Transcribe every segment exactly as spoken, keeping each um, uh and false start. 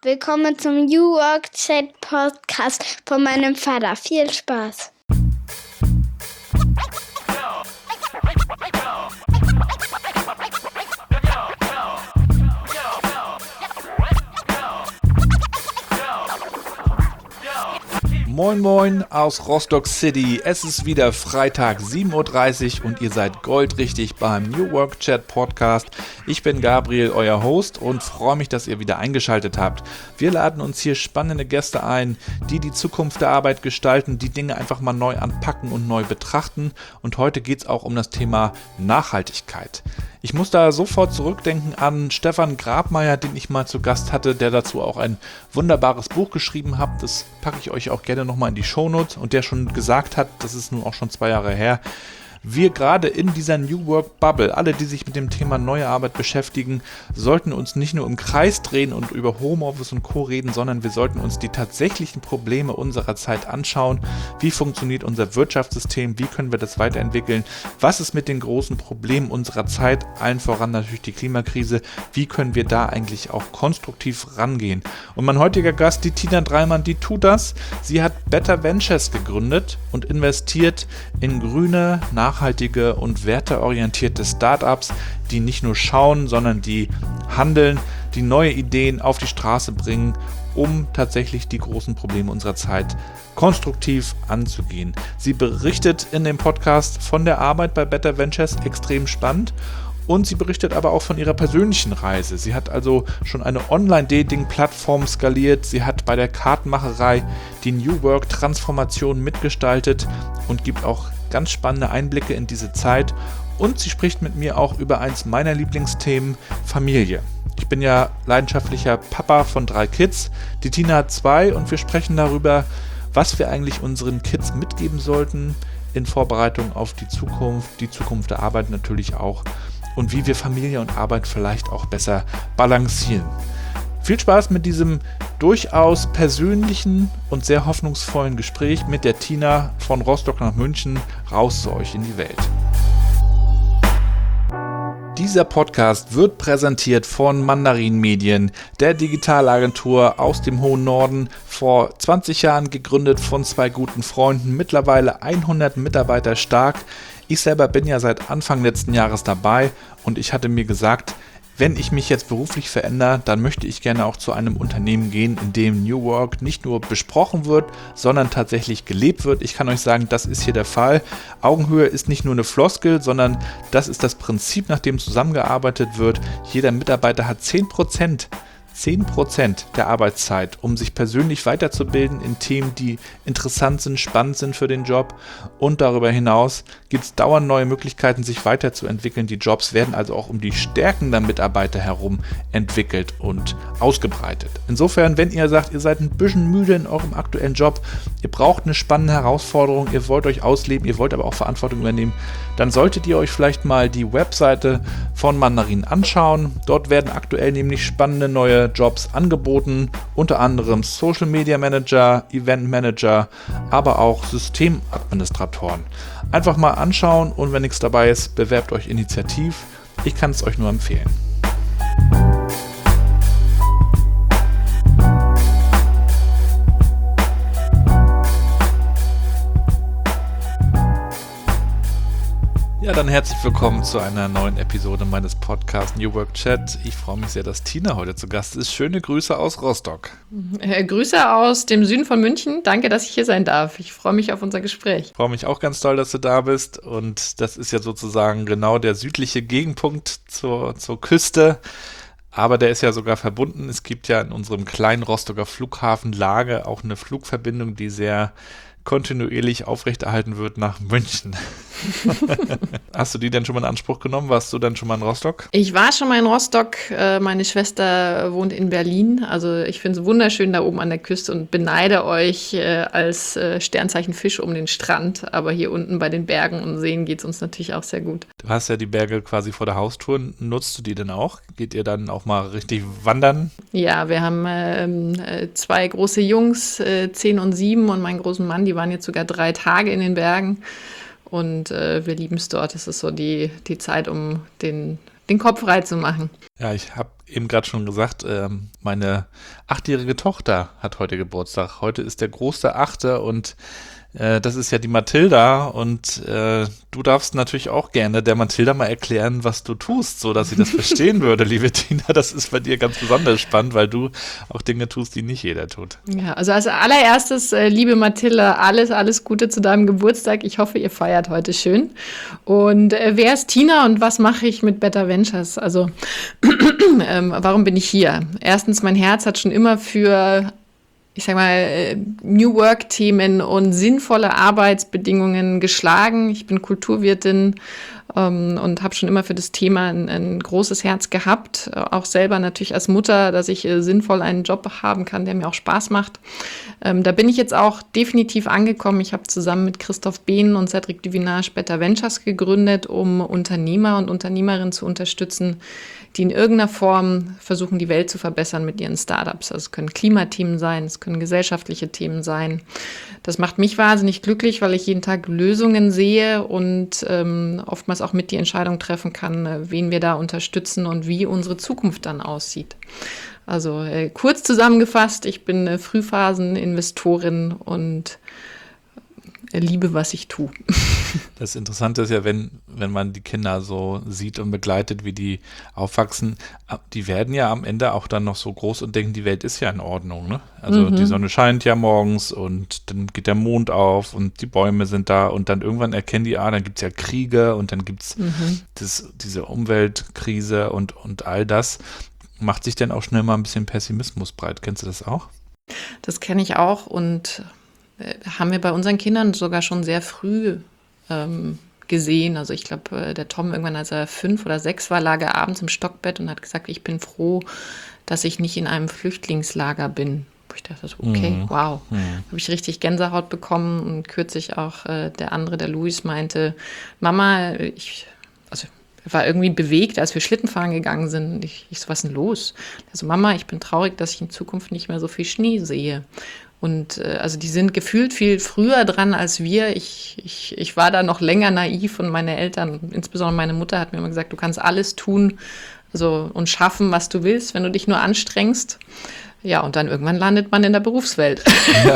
Willkommen zum New Work Chat Podcast von meinem Vater. Viel Spaß! Moin Moin aus Rostock City. Es ist wieder Freitag sieben Uhr dreißig und ihr seid goldrichtig beim New Work Chat Podcast. Ich bin Gabriel, euer Host, und freue mich, dass ihr wieder eingeschaltet habt. Wir laden uns hier spannende Gäste ein, die die Zukunft der Arbeit gestalten, die Dinge einfach mal neu anpacken und neu betrachten. Und heute geht es auch um das Thema Nachhaltigkeit. Ich muss da sofort zurückdenken an Stefan Grabmeier, den ich mal zu Gast hatte, der dazu auch ein wunderbares Buch geschrieben hat. Das packe ich euch auch gerne nochmal in die Shownotes, und der schon gesagt hat, das ist nun auch schon zwei Jahre her, wir gerade in dieser New Work Bubble, alle, die sich mit dem Thema neue Arbeit beschäftigen, sollten uns nicht nur im Kreis drehen und über Homeoffice und Co. reden, sondern wir sollten uns die tatsächlichen Probleme unserer Zeit anschauen. Wie funktioniert unser Wirtschaftssystem? Wie können wir das weiterentwickeln? Was ist mit den großen Problemen unserer Zeit? Allen voran natürlich die Klimakrise. Wie können wir da eigentlich auch konstruktiv rangehen? Und mein heutiger Gast, die Tina Dreimann, die tut das. Sie hat Better Ventures gegründet und investiert in grüne, nachhaltige nachhaltige und werteorientierte Startups, die nicht nur schauen, sondern die handeln, die neue Ideen auf die Straße bringen, um tatsächlich die großen Probleme unserer Zeit konstruktiv anzugehen. Sie berichtet in dem Podcast von der Arbeit bei Better Ventures, extrem spannend. Und sie berichtet aber auch von ihrer persönlichen Reise. Sie hat also schon eine Online-Dating-Plattform skaliert. Sie hat bei der Kartenmacherei die New Work-Transformation mitgestaltet und gibt auch ganz spannende Einblicke in diese Zeit. Und sie spricht mit mir auch über eins meiner Lieblingsthemen, Familie. Ich bin ja leidenschaftlicher Papa von drei Kids. Die Tina hat zwei, und wir sprechen darüber, was wir eigentlich unseren Kids mitgeben sollten in Vorbereitung auf die Zukunft, die Zukunft der Arbeit natürlich auch, und wie wir Familie und Arbeit vielleicht auch besser balancieren. Viel Spaß mit diesem durchaus persönlichen und sehr hoffnungsvollen Gespräch mit der Tina von Rostock nach München, raus zu euch in die Welt. Dieser Podcast wird präsentiert von Mandarin Medien, der Digitalagentur aus dem hohen Norden, vor zwanzig Jahren gegründet von zwei guten Freunden, mittlerweile hundert Mitarbeiter stark. Ich selber bin ja seit Anfang letzten Jahres dabei, und ich hatte mir gesagt, wenn ich mich jetzt beruflich verändere, dann möchte ich gerne auch zu einem Unternehmen gehen, in dem New Work nicht nur besprochen wird, sondern tatsächlich gelebt wird. Ich kann euch sagen, das ist hier der Fall. Augenhöhe ist nicht nur eine Floskel, sondern das ist das Prinzip, nach dem zusammengearbeitet wird. Jeder Mitarbeiter hat zehn Prozent zehn Prozent der Arbeitszeit, um sich persönlich weiterzubilden in Themen, die interessant sind, spannend sind für den Job, und darüber hinaus gibt es dauernd neue Möglichkeiten, sich weiterzuentwickeln. Die Jobs werden also auch um die Stärken der Mitarbeiter herum entwickelt und ausgebreitet. Insofern, wenn ihr sagt, ihr seid ein bisschen müde in eurem aktuellen Job, ihr braucht eine spannende Herausforderung, ihr wollt euch ausleben, ihr wollt aber auch Verantwortung übernehmen, dann solltet ihr euch vielleicht mal die Webseite von Mandarin anschauen. Dort werden aktuell nämlich spannende neue Jobs angeboten, unter anderem Social Media Manager, Event Manager, aber auch Systemadministratoren. Einfach mal anschauen, und wenn nichts dabei ist, bewerbt euch initiativ. Ich kann es euch nur empfehlen. Ja, dann herzlich willkommen zu einer neuen Episode meines Podcasts New Work Chat. Ich freue mich sehr, dass Tina heute zu Gast ist. Schöne Grüße aus Rostock. Äh, Grüße aus dem Süden von München. Danke, dass ich hier sein darf. Ich freue mich auf unser Gespräch. Ich freue mich auch ganz doll, dass du da bist. Und das ist ja sozusagen genau der südliche Gegenpunkt zur, zur Küste. Aber der ist ja sogar verbunden. Es gibt ja in unserem kleinen Rostocker Flughafen Lage auch eine Flugverbindung, die sehr kontinuierlich aufrechterhalten wird nach München. Hast du die denn schon mal in Anspruch genommen? Warst du dann schon mal in Rostock? Ich war schon mal in Rostock. Meine Schwester wohnt in Berlin. Also ich finde es wunderschön da oben an der Küste und beneide euch als Sternzeichen Fisch um den Strand. Aber hier unten bei den Bergen und Seen geht es uns natürlich auch sehr gut. Du hast ja die Berge quasi vor der Haustür. Nutzt du die denn auch? Geht ihr dann auch mal richtig wandern? Ja, wir haben ähm, zwei große Jungs, äh, zehn und sieben, und meinen großen Mann, die waren jetzt sogar drei Tage in den Bergen. Und äh, wir lieben es dort. Es ist so die, die Zeit, um den den Kopf frei zu machen. Ja, ich habe eben gerade schon gesagt, ähm, meine achtjährige Tochter hat heute Geburtstag. Heute ist der große Achte und äh, das ist ja die Mathilda und äh, du darfst natürlich auch gerne der Mathilda mal erklären, was du tust, so dass sie das verstehen würde, liebe Tina. Das ist bei dir ganz besonders spannend, weil du auch Dinge tust, die nicht jeder tut. Ja, also als allererstes, äh, liebe Mathilda, alles, alles Gute zu deinem Geburtstag. Ich hoffe, ihr feiert heute schön. Und äh, wer ist Tina und was mache ich mit Better Ventures? Also ähm, warum bin ich hier? Erstens, mein Herz hat schon immer für, ich sag mal, New Work-Themen und sinnvolle Arbeitsbedingungen geschlagen. Ich bin Kulturwirtin ähm, und habe schon immer für das Thema ein, ein großes Herz gehabt. Auch selber natürlich als Mutter, dass ich äh, sinnvoll einen Job haben kann, der mir auch Spaß macht. Ähm, da bin ich jetzt auch definitiv angekommen. Ich habe zusammen mit Christoph Behn und Cedric Duvinage Better Ventures gegründet, um Unternehmer und Unternehmerinnen zu unterstützen, die in irgendeiner Form versuchen, die Welt zu verbessern mit ihren Startups. Also es können Klimathemen sein, es können gesellschaftliche Themen sein. Das macht mich wahnsinnig glücklich, weil ich jeden Tag Lösungen sehe und ähm, oftmals auch mit die Entscheidung treffen kann, wen wir da unterstützen und wie unsere Zukunft dann aussieht. Also äh, kurz zusammengefasst, ich bin äh, Frühphasen-Investorin und äh, liebe, was ich tue. Das Interessante ist ja, wenn, wenn man die Kinder so sieht und begleitet, wie die aufwachsen, die werden ja am Ende auch dann noch so groß und denken, die Welt ist ja in Ordnung, ne? Also mhm. die Sonne scheint ja morgens und dann geht der Mond auf und die Bäume sind da und dann irgendwann erkennen die, ah, dann gibt es ja Kriege und dann gibt es mhm. diese Umweltkrise und, und all das. Macht sich dann auch schnell mal ein bisschen Pessimismus breit. Kennst du das auch? Das kenne ich auch und haben wir bei unseren Kindern sogar schon sehr früh ähm, gesehen. Also ich glaube, der Tom irgendwann, als er fünf oder sechs war, lag er abends im Stockbett und hat gesagt, ich bin froh, dass ich nicht in einem Flüchtlingslager bin. Wo ich dachte, okay, mhm. wow. Mhm. Habe ich richtig Gänsehaut bekommen und kürzlich auch äh, der andere, der Luis, meinte, Mama, ich, also war irgendwie bewegt, als wir Schlittenfahren gegangen sind. Ich, ich so, was ist denn los? Also Mama, ich bin traurig, dass ich in Zukunft nicht mehr so viel Schnee sehe. Und äh, also die sind gefühlt viel früher dran als wir. Ich, ich, ich war da noch länger naiv und meine Eltern, insbesondere meine Mutter, hat mir immer gesagt, du kannst alles tun also, und schaffen, was du willst, wenn du dich nur anstrengst. Ja, und dann irgendwann landet man in der Berufswelt. Ja.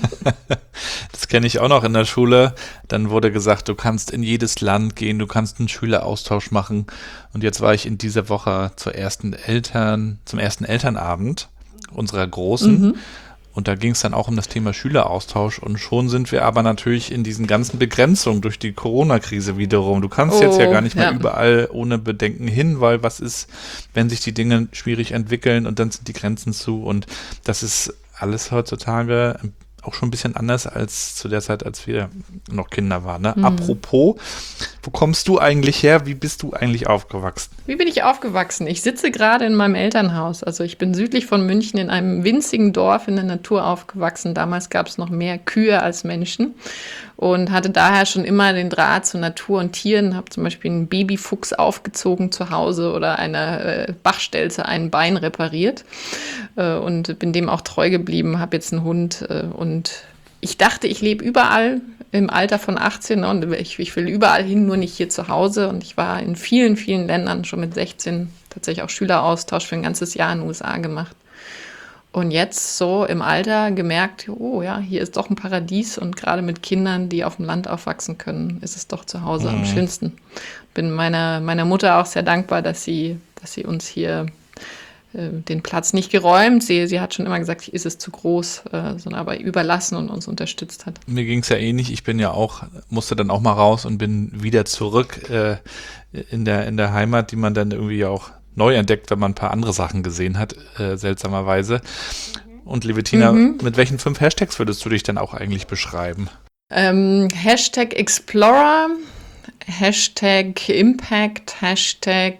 Das kenne ich auch noch in der Schule. Dann wurde gesagt, du kannst in jedes Land gehen, du kannst einen Schüleraustausch machen. Und jetzt war ich in dieser Woche zur ersten Eltern, zum ersten Elternabend unserer Großen. Mhm. Und da ging es dann auch um das Thema Schüleraustausch und schon sind wir aber natürlich in diesen ganzen Begrenzungen durch die Corona-Krise wiederum. Du kannst oh, jetzt ja gar nicht mehr ja. überall ohne Bedenken hin, weil was ist, wenn sich die Dinge schwierig entwickeln und dann sind die Grenzen zu und das ist alles heutzutage auch schon ein bisschen anders als zu der Zeit, als wir noch Kinder waren. Ne? Mhm. Apropos, wo kommst du eigentlich her? Wie bist du eigentlich aufgewachsen? Wie bin ich aufgewachsen? Ich sitze gerade in meinem Elternhaus. Also ich bin südlich von München in einem winzigen Dorf in der Natur aufgewachsen. Damals gab es noch mehr Kühe als Menschen und hatte daher schon immer den Draht zur Natur und Tieren. Habe zum Beispiel einen Babyfuchs aufgezogen zu Hause oder einer äh, Bachstelze ein Bein repariert äh, und bin dem auch treu geblieben. Habe jetzt einen Hund äh, und Und ich dachte, ich lebe überall im Alter von achtzehn und ich, ich will überall hin, nur nicht hier zu Hause. Und ich war in vielen, vielen Ländern schon mit sechzehn tatsächlich auch Schüleraustausch für ein ganzes Jahr in den U S A gemacht. Und jetzt so im Alter gemerkt, oh ja, hier ist doch ein Paradies und gerade mit Kindern, die auf dem Land aufwachsen können, ist es doch zu Hause mhm. am schönsten. Bin meiner, meiner Mutter auch sehr dankbar, dass sie, dass sie uns hier den Platz nicht geräumt. Sie, sie hat schon immer gesagt, ist es zu groß, äh, sondern aber überlassen und uns unterstützt hat. Mir ging es ja ähnlich. Ich bin ja auch, musste dann auch mal raus und bin wieder zurück äh, in der, in der Heimat, die man dann irgendwie ja auch neu entdeckt, wenn man ein paar andere Sachen gesehen hat, äh, seltsamerweise. Und liebe Tina, mhm. mit welchen fünf Hashtags würdest du dich denn auch eigentlich beschreiben? Ähm, Hashtag Explorer, Hashtag Impact, Hashtag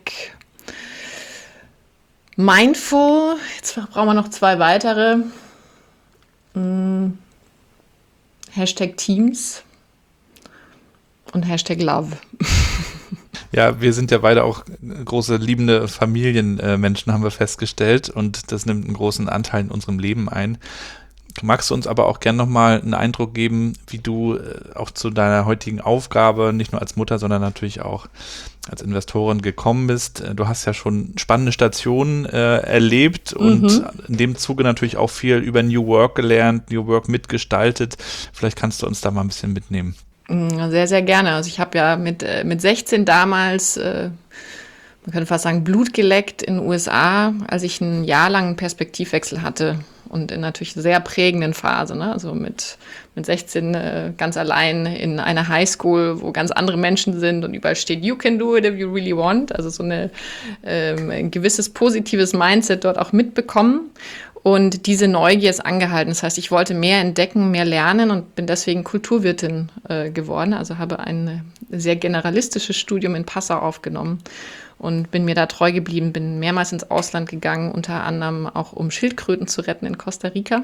Mindful, jetzt brauchen wir noch zwei weitere. Hm. Hashtag Teams und Hashtag Love. Ja, wir sind ja beide auch große liebende Familienmenschen, haben wir festgestellt und das nimmt einen großen Anteil in unserem Leben ein. magst du uns aber auch gerne nochmal einen Eindruck geben, wie du äh, auch zu deiner heutigen Aufgabe, nicht nur als Mutter, sondern natürlich auch als Investorin gekommen bist. Du hast ja schon spannende Stationen äh, erlebt und Mhm. in dem Zuge natürlich auch viel über New Work gelernt, New Work mitgestaltet. Vielleicht kannst du uns da mal ein bisschen mitnehmen. Mm, Sehr, sehr gerne. Also ich habe ja mit, äh, mit sechzehn damals, äh, man könnte fast sagen, Blut geleckt in den U S A, als ich ein Jahr lang einen Perspektivwechsel hatte und in natürlich sehr prägenden Phase. Ne? Also mit, mit sechzehn äh, ganz allein in einer Highschool, wo ganz andere Menschen sind und überall steht, you can do it if you really want. Also so eine, ähm, ein gewisses positives Mindset dort auch mitbekommen. Und diese Neugier ist angehalten. Das heißt, ich wollte mehr entdecken, mehr lernen und bin deswegen Kulturwirtin äh, geworden. Also habe ein sehr generalistisches Studium in Passau aufgenommen und bin mir da treu geblieben, bin mehrmals ins Ausland gegangen, unter anderem auch um Schildkröten zu retten in Costa Rica.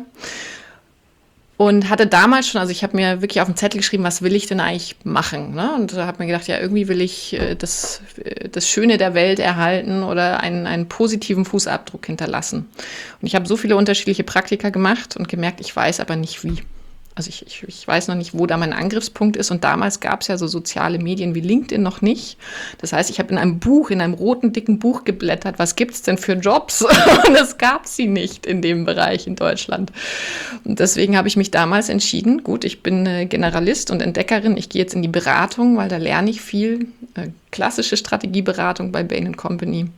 Und hatte damals schon, also ich habe mir wirklich auf den Zettel geschrieben, was will ich denn eigentlich machen? Ne? Und da habe mir gedacht, ja, irgendwie will ich äh, das, äh, das Schöne der Welt erhalten oder einen, einen positiven Fußabdruck hinterlassen. Und ich habe so viele unterschiedliche Praktika gemacht und gemerkt, ich weiß aber nicht wie. Also ich, ich, ich weiß noch nicht, wo da mein Angriffspunkt ist. Und damals gab es ja so soziale Medien wie LinkedIn noch nicht. Das heißt, ich habe in einem Buch, in einem roten, dicken Buch geblättert, was gibt es denn für Jobs? Und es gab sie nicht in dem Bereich in Deutschland. Und deswegen habe ich mich damals entschieden, gut, ich bin äh, Generalist und Entdeckerin, ich gehe jetzt in die Beratung, weil da lerne ich viel. Äh, klassische Strategieberatung bei Bain and Company.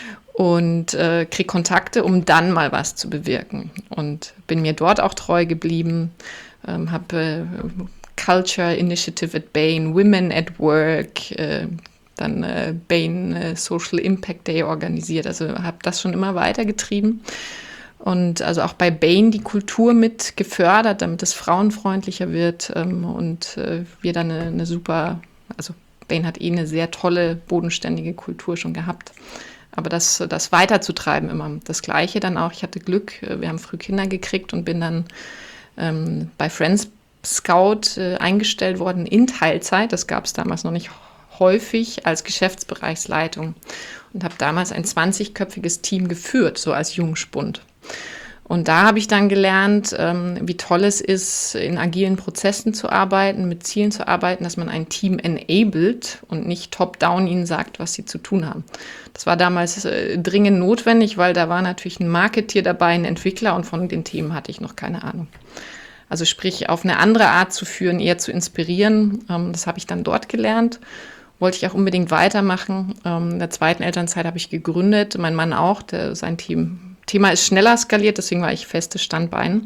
Und äh, kriege Kontakte, um dann mal was zu bewirken. Und bin mir dort auch treu geblieben. Ähm, habe äh, Culture Initiative at Bain, Women at Work, äh, dann äh, Bain äh, Social Impact Day organisiert. Also habe das schon immer weitergetrieben. Und also auch bei Bain die Kultur mit gefördert, damit es frauenfreundlicher wird ähm, und äh, wir dann eine, eine super, also Bain hat eh eine sehr tolle, bodenständige Kultur schon gehabt. Aber das, das weiterzutreiben immer. Das Gleiche dann auch, ich hatte Glück, wir haben früh Kinder gekriegt und bin dann ähm, bei Friends Scout äh, eingestellt worden in Teilzeit. Das gab es damals noch nicht häufig als Geschäftsbereichsleitung und habe damals ein zwanzigköpfiges Team geführt, so als Jungspund. Und da habe ich dann gelernt, ähm, wie toll es ist, in agilen Prozessen zu arbeiten, mit Zielen zu arbeiten, dass man ein Team enabled und nicht top-down ihnen sagt, was sie zu tun haben. Das war damals äh, dringend notwendig, weil da war natürlich ein Marketeer dabei, ein Entwickler und von den Themen hatte ich noch keine Ahnung. Also sprich, auf eine andere Art zu führen, eher zu inspirieren, ähm, das habe ich dann dort gelernt. Wollte ich auch unbedingt weitermachen. Ähm, in der zweiten Elternzeit habe ich gegründet, mein Mann auch, der, sein Team Thema ist schneller skaliert, deswegen war ich festes Standbein.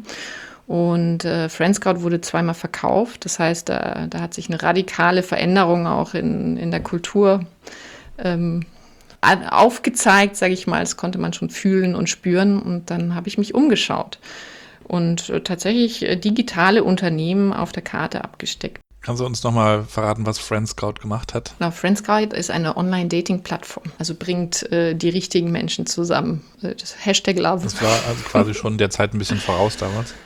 Und äh, Friendscout wurde zweimal verkauft. Das heißt, da, da hat sich eine radikale Veränderung auch in, in der Kultur ähm, aufgezeigt, sage ich mal. Das konnte man schon fühlen und spüren. Und dann habe ich mich umgeschaut und äh, tatsächlich äh, digitale Unternehmen auf der Karte abgesteckt. Kannst du uns nochmal verraten, was Friendscout gemacht hat? Na, Friendscout ist eine Online-Dating-Plattform, also bringt äh, die richtigen Menschen zusammen. Das Hashtag Love. Das war also quasi schon der Zeit ein bisschen voraus damals.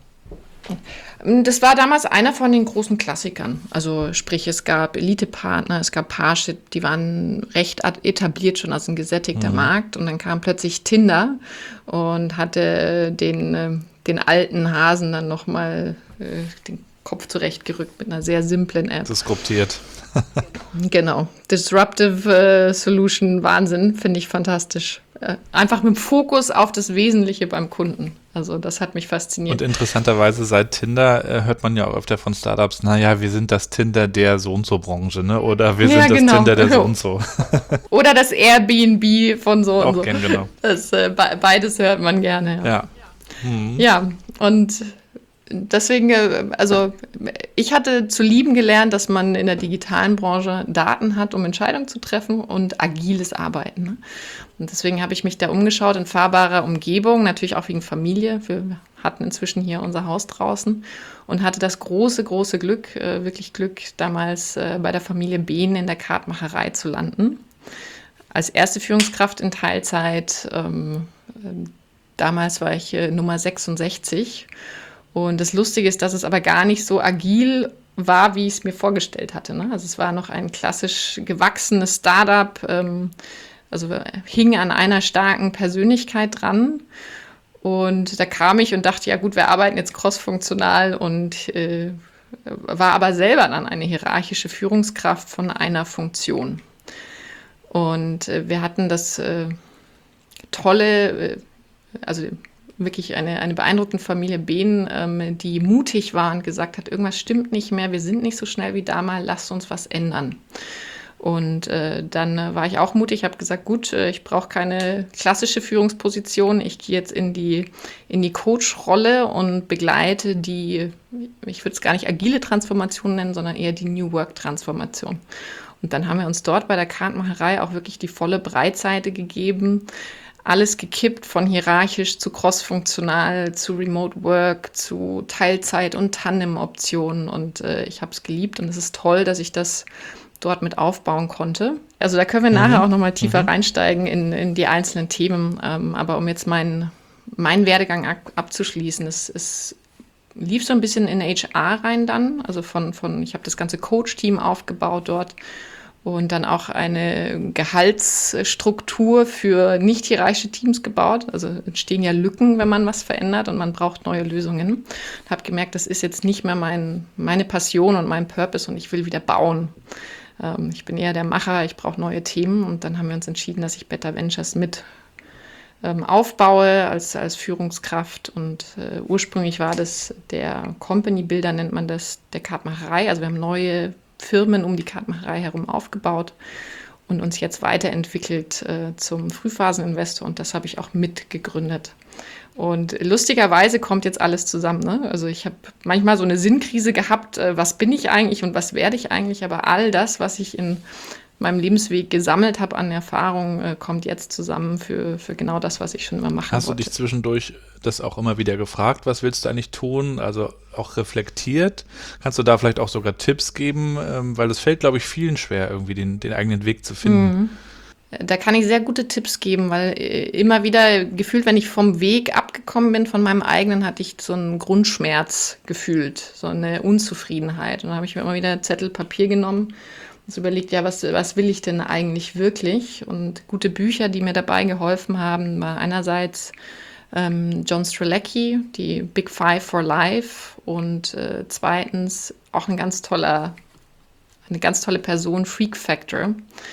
Das war damals einer von den großen Klassikern. Also sprich, es gab Elite-Partner, es gab Parship, die waren recht etabliert schon als ein gesättigter mhm. Markt. Und dann kam plötzlich Tinder und hatte den, den alten Hasen dann nochmal äh, den Kopf zurechtgerückt mit einer sehr simplen App. Disruptiert. Genau. Disruptive äh, Solution, Wahnsinn, finde ich fantastisch. Äh, einfach mit dem Fokus auf das Wesentliche beim Kunden. Also das hat mich fasziniert. Und interessanterweise seit Tinder äh, hört man ja auch öfter von Startups, naja, wir sind das Tinder der so-und-so-Branche, ne? Oder wir ja, sind genau. das Tinder der so-und-so. Oder das Airbnb von so und auch so. Gern, genau. Das, äh, be- beides hört man gerne. Ja, ja. Mhm. ja und deswegen, also ich hatte zu lieben gelernt, dass man in der digitalen Branche Daten hat, um Entscheidungen zu treffen und agiles Arbeiten. Ne? Und deswegen habe ich mich da umgeschaut in fahrbarer Umgebung, natürlich auch wegen Familie. Wir hatten inzwischen hier unser Haus draußen und hatte das große, große Glück, äh, wirklich Glück, damals äh, bei der Familie Behn in der Kartmacherei zu landen. Als erste Führungskraft in Teilzeit, ähm, äh, damals war ich äh, Nummer sechsundsechzig. Und das Lustige ist, dass es aber gar nicht so agil war, wie ich es mir vorgestellt hatte. Ne? Also es war noch ein klassisch gewachsenes Startup, ähm, also hing an einer starken Persönlichkeit dran. Und da kam ich und dachte, ja gut, wir arbeiten jetzt crossfunktional und äh, war aber selber dann eine hierarchische Führungskraft von einer Funktion. Und äh, wir hatten das äh, tolle, äh, also wirklich eine, eine beeindruckende Familie Behn, ähm, die mutig war und gesagt hat, irgendwas stimmt nicht mehr, wir sind nicht so schnell wie damals, lasst uns was ändern. Und äh, dann äh, war ich auch mutig, habe gesagt, gut, äh, ich brauche keine klassische Führungsposition, ich gehe jetzt in die, in die Coach-Rolle und begleite die, ich würde es gar nicht agile Transformation nennen, sondern eher die New Work-Transformation. Und dann haben wir uns dort bei der Kartenmacherei auch wirklich die volle Breitseite gegeben, alles gekippt, von hierarchisch zu crossfunktional, zu Remote Work, zu Teilzeit- und Tandem-Optionen. Und äh, ich habe es geliebt und es ist toll, dass ich das dort mit aufbauen konnte. Also da können wir mhm. nachher auch nochmal tiefer mhm. reinsteigen in, in die einzelnen Themen. Ähm, aber um jetzt meinen mein Werdegang ab, abzuschließen, es, es lief so ein bisschen in H R rein dann. Also von, von ich habe das ganze Coach-Team aufgebaut dort. Und dann auch eine Gehaltsstruktur für nicht hierarchische Teams gebaut. Also entstehen ja Lücken, wenn man was verändert und man braucht neue Lösungen. Ich habe gemerkt, das ist jetzt nicht mehr mein, meine Passion und mein Purpose und ich will wieder bauen. Ähm, ich bin eher der Macher, ich brauche neue Themen. Und dann haben wir uns entschieden, dass ich Better Ventures mit ähm, aufbaue als, als Führungskraft. Und äh, ursprünglich war das der Company Builder, nennt man das, der Kartenmacherei. Also wir haben neue Firmen um die Kartenmacherei herum aufgebaut und uns jetzt weiterentwickelt äh, zum Frühphaseninvestor und das habe ich auch mitgegründet. Und lustigerweise kommt jetzt alles zusammen. Ne? Also ich habe manchmal so eine Sinnkrise gehabt, äh, was bin ich eigentlich und was werde ich eigentlich, aber all das, was ich in meinem Lebensweg gesammelt habe an Erfahrung, äh, kommt jetzt zusammen für, für genau das, was ich schon immer machen Hast wollte. du dich zwischendurch das auch immer wieder gefragt, was willst du eigentlich tun? Also auch reflektiert? Kannst du da vielleicht auch sogar Tipps geben? Ähm, weil es fällt, glaube ich, vielen schwer, irgendwie den, den eigenen Weg zu finden. Mhm. Da kann ich sehr gute Tipps geben, weil äh, immer wieder gefühlt, wenn ich vom Weg abgekommen bin, von meinem eigenen, hatte ich so einen Grundschmerz gefühlt, so eine Unzufriedenheit. Und dann habe ich mir immer wieder Zettel Papier genommen und überlegt, ja, was, was will ich denn eigentlich wirklich? Und gute Bücher, die mir dabei geholfen haben, war einerseits ähm, John Strzelecki, die Big Five for Life und äh, zweitens auch ein ganz toller, eine ganz tolle Person, Freak Factor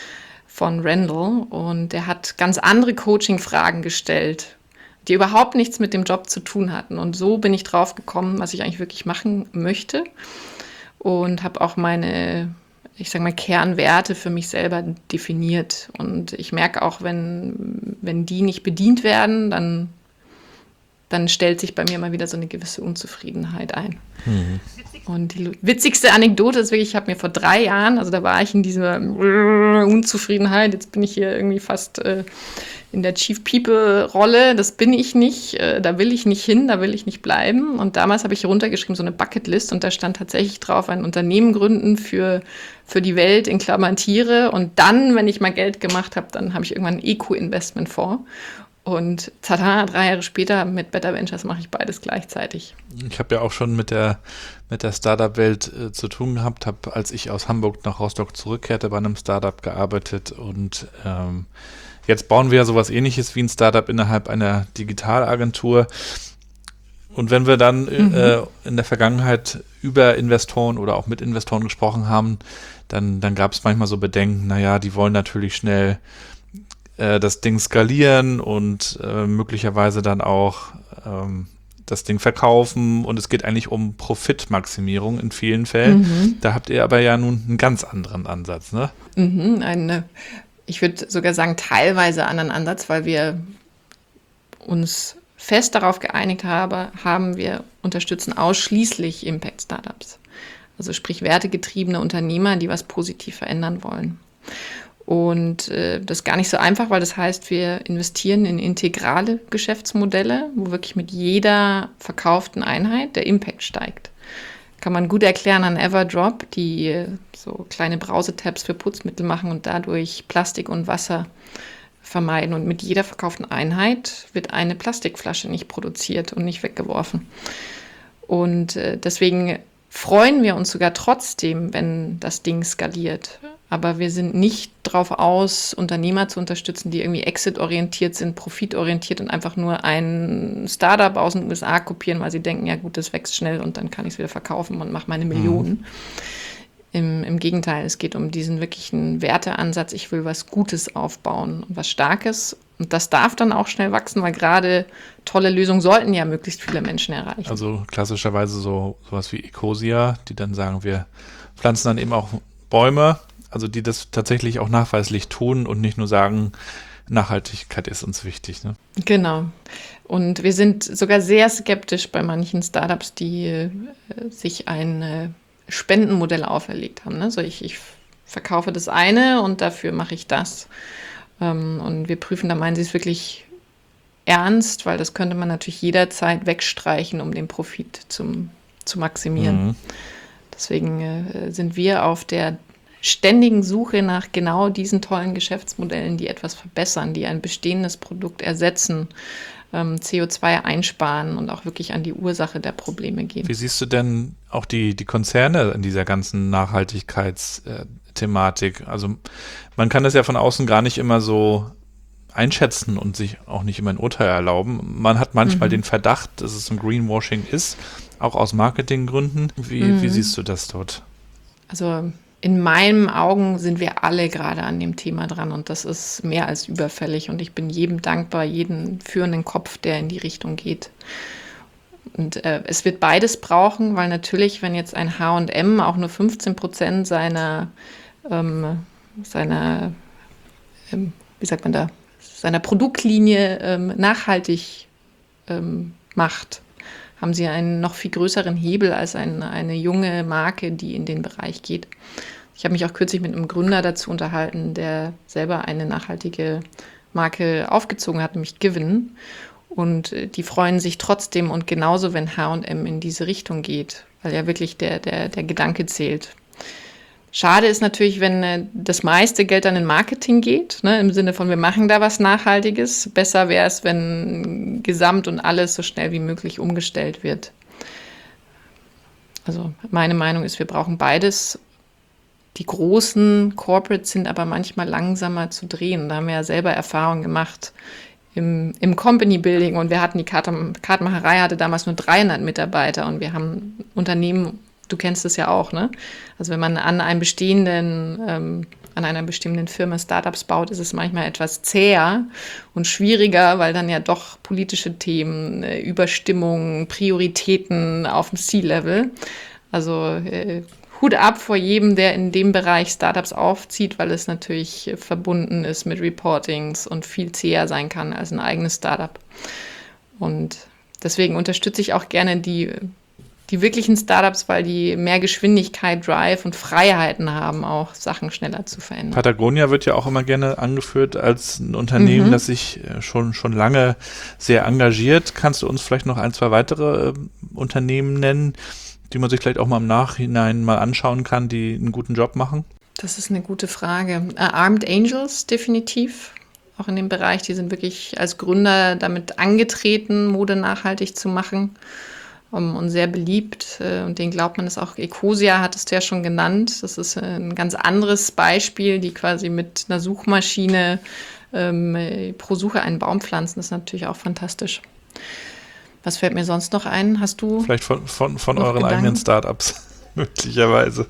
von Randall. Und der hat ganz andere Coaching-Fragen gestellt, die überhaupt nichts mit dem Job zu tun hatten. Und so bin ich drauf gekommen, was ich eigentlich wirklich machen möchte und habe auch meine, ich sage mal, Kernwerte für mich selber definiert. Und ich merke auch, wenn, wenn die nicht bedient werden, dann, dann stellt sich bei mir immer wieder so eine gewisse Unzufriedenheit ein. Mhm. Und die witzigste Anekdote ist wirklich, ich habe mir vor drei Jahren, also da war ich in dieser Unzufriedenheit, jetzt bin ich hier irgendwie fast äh, in der Chief People-Rolle, das bin ich nicht, äh, da will ich nicht hin, da will ich nicht bleiben. Und damals habe ich runtergeschrieben, so eine Bucketlist, und da stand tatsächlich drauf, ein Unternehmen gründen für, für die Welt, in Klammern Tiere. Und dann, wenn ich mal Geld gemacht habe, dann habe ich irgendwann einen Eco-Investment-Fonds. Und tada, drei Jahre später mit Better Ventures mache ich beides gleichzeitig. Ich habe ja auch schon mit der, mit der Startup-Welt äh, zu tun gehabt, habe, als ich aus Hamburg nach Rostock zurückkehrte, bei einem Startup gearbeitet und ähm, jetzt bauen wir ja sowas Ähnliches wie ein Startup innerhalb einer Digitalagentur. Und wenn wir dann mhm. äh, in der Vergangenheit über Investoren oder auch mit Investoren gesprochen haben, dann, dann gab es manchmal so Bedenken, naja, die wollen natürlich schnell das Ding skalieren und äh, möglicherweise dann auch ähm, das Ding verkaufen und es geht eigentlich um Profitmaximierung in vielen Fällen. Mhm. Da habt ihr aber ja nun einen ganz anderen Ansatz, ne? Mhm, eine, ich würde sogar sagen, teilweise anderen Ansatz, weil wir uns fest darauf geeinigt habe, haben, wir unterstützen ausschließlich Impact-Startups. Also sprich wertegetriebene Unternehmer, die was positiv verändern wollen. Und äh, das ist gar nicht so einfach, weil das heißt, wir investieren in integrale Geschäftsmodelle, wo wirklich mit jeder verkauften Einheit der Impact steigt. Kann man gut erklären an Everdrop, die äh, so kleine Brausetabs für Putzmittel machen und dadurch Plastik und Wasser vermeiden. Und mit jeder verkauften Einheit wird eine Plastikflasche nicht produziert und nicht weggeworfen. Und äh, deswegen freuen wir uns sogar trotzdem, wenn das Ding skaliert. Aber wir sind nicht drauf aus, Unternehmer zu unterstützen, die irgendwie exit-orientiert sind, profitorientiert und einfach nur ein Startup aus den U S A kopieren, weil sie denken, ja gut, das wächst schnell und dann kann ich es wieder verkaufen und mache meine Millionen. Mhm. Im, Im Gegenteil, es geht um diesen wirklichen Werteansatz. Ich will was Gutes aufbauen und was Starkes. Und das darf dann auch schnell wachsen, weil gerade tolle Lösungen sollten ja möglichst viele Menschen erreichen. Also klassischerweise so sowas wie Ecosia, die dann sagen, wir pflanzen dann eben auch Bäume, also die das tatsächlich auch nachweislich tun und nicht nur sagen, Nachhaltigkeit ist uns wichtig. Ne? Genau. Und wir sind sogar sehr skeptisch bei manchen Startups, die äh, sich ein äh, Spendenmodell auferlegt haben. Ne? So ich, ich verkaufe das eine und dafür mache ich das. Ähm, und wir prüfen, da meinen sie es wirklich ernst, weil das könnte man natürlich jederzeit wegstreichen, um den Profit zum, zu maximieren. Mhm. Deswegen äh, sind wir auf der ständigen Suche nach genau diesen tollen Geschäftsmodellen, die etwas verbessern, die ein bestehendes Produkt ersetzen, ähm, C O zwei einsparen und auch wirklich an die Ursache der Probleme gehen. Wie siehst du denn auch die, die Konzerne in dieser ganzen Nachhaltigkeitsthematik? Also man kann das ja von außen gar nicht immer so einschätzen und sich auch nicht immer ein Urteil erlauben. Man hat manchmal mhm. den Verdacht, dass es ein Greenwashing ist, auch aus Marketinggründen. Wie, mhm. wie siehst du das dort? Also in meinen Augen sind wir alle gerade an dem Thema dran und das ist mehr als überfällig und ich bin jedem dankbar, jeden führenden Kopf, der in die Richtung geht. Und äh, es wird beides brauchen, weil natürlich, wenn jetzt ein H und M auch nur fünfzehn Prozent seiner, ähm, seiner ähm, wie sagt man da, seiner Produktlinie ähm, nachhaltig ähm, macht, haben sie einen noch viel größeren Hebel als ein, eine junge Marke, die in den Bereich geht. Ich habe mich auch kürzlich mit einem Gründer dazu unterhalten, der selber eine nachhaltige Marke aufgezogen hat, nämlich Given. Und die freuen sich trotzdem und genauso, wenn H und M in diese Richtung geht, weil ja wirklich der, der, der Gedanke zählt. Schade ist natürlich, wenn äh, das meiste Geld dann in Marketing geht, ne, im Sinne von, wir machen da was Nachhaltiges. Besser wäre es, wenn Gesamt und alles so schnell wie möglich umgestellt wird. Also meine Meinung ist, wir brauchen beides. Die großen Corporates sind aber manchmal langsamer zu drehen. Da haben wir ja selber Erfahrung gemacht im, im Company Building. Und wir hatten die Karten, Kartenmacherei hatte damals nur dreihundert Mitarbeiter und wir haben Unternehmen. Du kennst es ja auch, ne? Also wenn man an einem bestehenden, ähm, an einer bestehenden Firma Startups baut, ist es manchmal etwas zäher und schwieriger, weil dann ja doch politische Themen, äh, Überstimmung, Prioritäten auf dem C-Level. Also äh, Hut ab vor jedem, der in dem Bereich Startups aufzieht, weil es natürlich äh, verbunden ist mit Reportings und viel zäher sein kann als ein eigenes Startup. Und deswegen unterstütze ich auch gerne die Die wirklichen Startups, weil die mehr Geschwindigkeit, Drive und Freiheiten haben, auch Sachen schneller zu verändern. Patagonia wird ja auch immer gerne angeführt als ein Unternehmen, mhm. das sich schon, schon lange sehr engagiert. Kannst du uns vielleicht noch ein, zwei weitere äh, Unternehmen nennen, die man sich vielleicht auch mal im Nachhinein mal anschauen kann, die einen guten Job machen? Das ist eine gute Frage. Uh, Armed Angels definitiv, auch in dem Bereich. Die sind wirklich als Gründer damit angetreten, Mode nachhaltig zu machen. Und sehr beliebt. Und den glaubt man, ist auch Ecosia, hattest du ja schon genannt. Das ist ein ganz anderes Beispiel, die quasi mit einer Suchmaschine ähm, pro Suche einen Baum pflanzen. Das ist natürlich auch fantastisch. Was fällt mir sonst noch ein? Hast du vielleicht von, von, von euren Gedanken? Eigenen Startups, möglicherweise.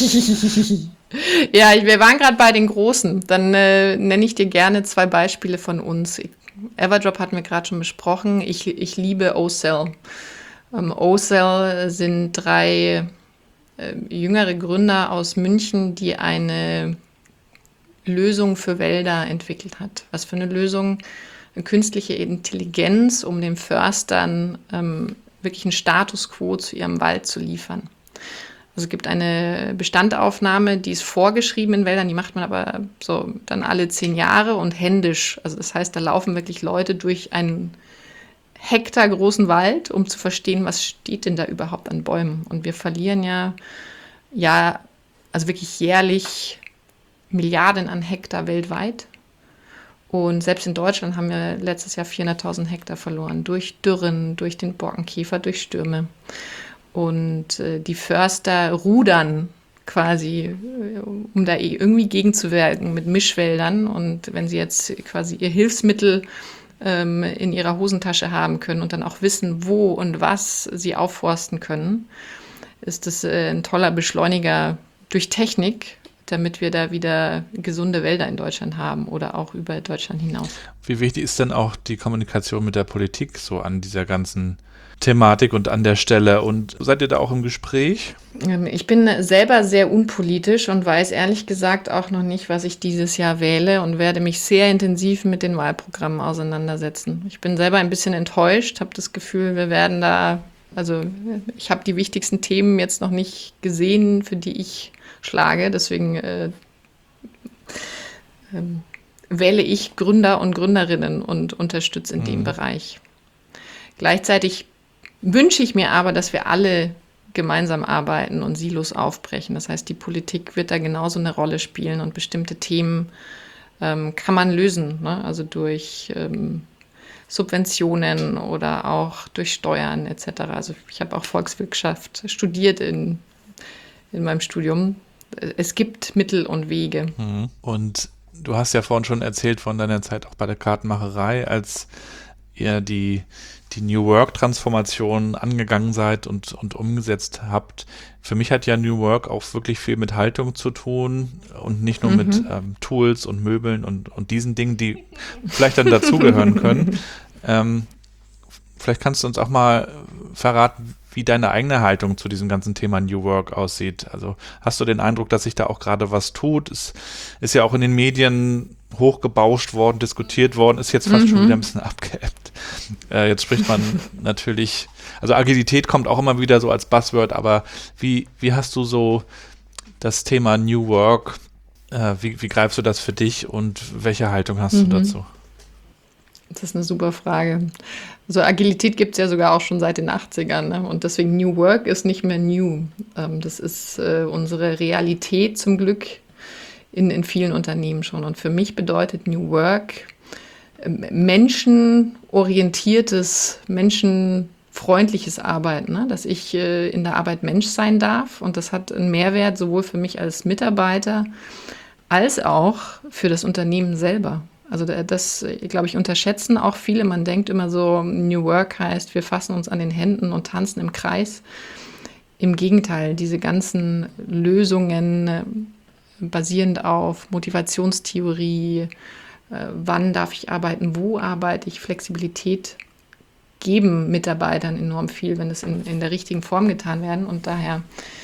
Ja, wir waren gerade bei den Großen. Dann äh, nenne ich dir gerne zwei Beispiele von uns. Everdrop hatten wir gerade schon besprochen. Ich, ich liebe O-Cell. Um, O-Cell sind drei äh, jüngere Gründer aus München, die eine Lösung für Wälder entwickelt hat. Was für eine Lösung? Eine künstliche Intelligenz, um den Förstern ähm, wirklich einen Status quo zu ihrem Wald zu liefern. Also es gibt eine Bestandaufnahme, die ist vorgeschrieben in Wäldern, die macht man aber so dann alle zehn Jahre und händisch. Also das heißt, da laufen wirklich Leute durch einen Hektar großen Wald, um zu verstehen, was steht denn da überhaupt an Bäumen. Und wir verlieren ja, ja, also wirklich jährlich Milliarden an Hektar weltweit. Und selbst in Deutschland haben wir letztes Jahr vierhunderttausend Hektar verloren. Durch Dürren, durch den Borkenkäfer, durch Stürme. Und äh, die Förster rudern quasi, um da irgendwie gegenzuwirken mit Mischwäldern. Und wenn sie jetzt quasi ihr Hilfsmittel ähm, in ihrer Hosentasche haben können und dann auch wissen, wo und was sie aufforsten können, ist das äh, ein toller Beschleuniger durch Technik, damit wir da wieder gesunde Wälder in Deutschland haben oder auch über Deutschland hinaus. Wie wichtig ist denn auch die Kommunikation mit der Politik so an dieser ganzen Thematik und an der Stelle? Und seid ihr da auch im Gespräch? Ich bin selber sehr unpolitisch und weiß ehrlich gesagt auch noch nicht, was ich dieses Jahr wähle und werde mich sehr intensiv mit den Wahlprogrammen auseinandersetzen. Ich bin selber ein bisschen enttäuscht, habe das Gefühl, wir werden da, also ich habe die wichtigsten Themen jetzt noch nicht gesehen, für die ich schlage. Deswegen äh, äh, wähle ich Gründer und Gründerinnen und unterstütze in mhm. dem Bereich. Gleichzeitig wünsche ich mir aber, dass wir alle gemeinsam arbeiten und Silos aufbrechen. Das heißt, die Politik wird da genauso eine Rolle spielen und bestimmte Themen ähm, kann man lösen, ne? Also durch ähm, Subventionen oder auch durch Steuern et cetera. Also ich habe auch Volkswirtschaft studiert in, in meinem Studium. Es gibt Mittel und Wege. Und du hast ja vorhin schon erzählt von deiner Zeit auch bei der Kartenmacherei, als ihr die, die New Work-Transformation angegangen seid und, und umgesetzt habt. Für mich hat ja New Work auch wirklich viel mit Haltung zu tun und nicht nur mhm. mit ähm, Tools und Möbeln und, und diesen Dingen, die vielleicht dann dazugehören können. ähm, vielleicht kannst du uns auch mal verraten, wie deine eigene Haltung zu diesem ganzen Thema New Work aussieht. Also hast du den Eindruck, dass sich da auch gerade was tut? Es ist ja auch in den Medien hochgebauscht worden, diskutiert worden, ist jetzt fast mhm. schon wieder ein bisschen abgeebbt. Äh, jetzt spricht man natürlich, also Agilität kommt auch immer wieder so als Buzzword, aber wie, wie hast du so das Thema New Work, äh, wie, wie greifst du das für dich und welche Haltung hast mhm. du dazu? Das ist eine super Frage. Also Agilität gibt es ja sogar auch schon seit den achtzigern, ne? Und deswegen New Work ist nicht mehr new. Ähm, das ist äh, unsere Realität zum Glück in, in vielen Unternehmen schon. Und für mich bedeutet New Work äh, menschenorientiertes, menschenfreundliches Arbeiten, ne? Dass ich äh, in der Arbeit Mensch sein darf. Und das hat einen Mehrwert sowohl für mich als Mitarbeiter als auch für das Unternehmen selber. Also das, glaube ich, unterschätzen auch viele. Man denkt immer so, New Work heißt, wir fassen uns an den Händen und tanzen im Kreis. Im Gegenteil, diese ganzen Lösungen basierend auf Motivationstheorie, wann darf ich arbeiten, wo arbeite ich, Flexibilität geben Mitarbeitern enorm viel, wenn es in, in der richtigen Form getan werden. Und daher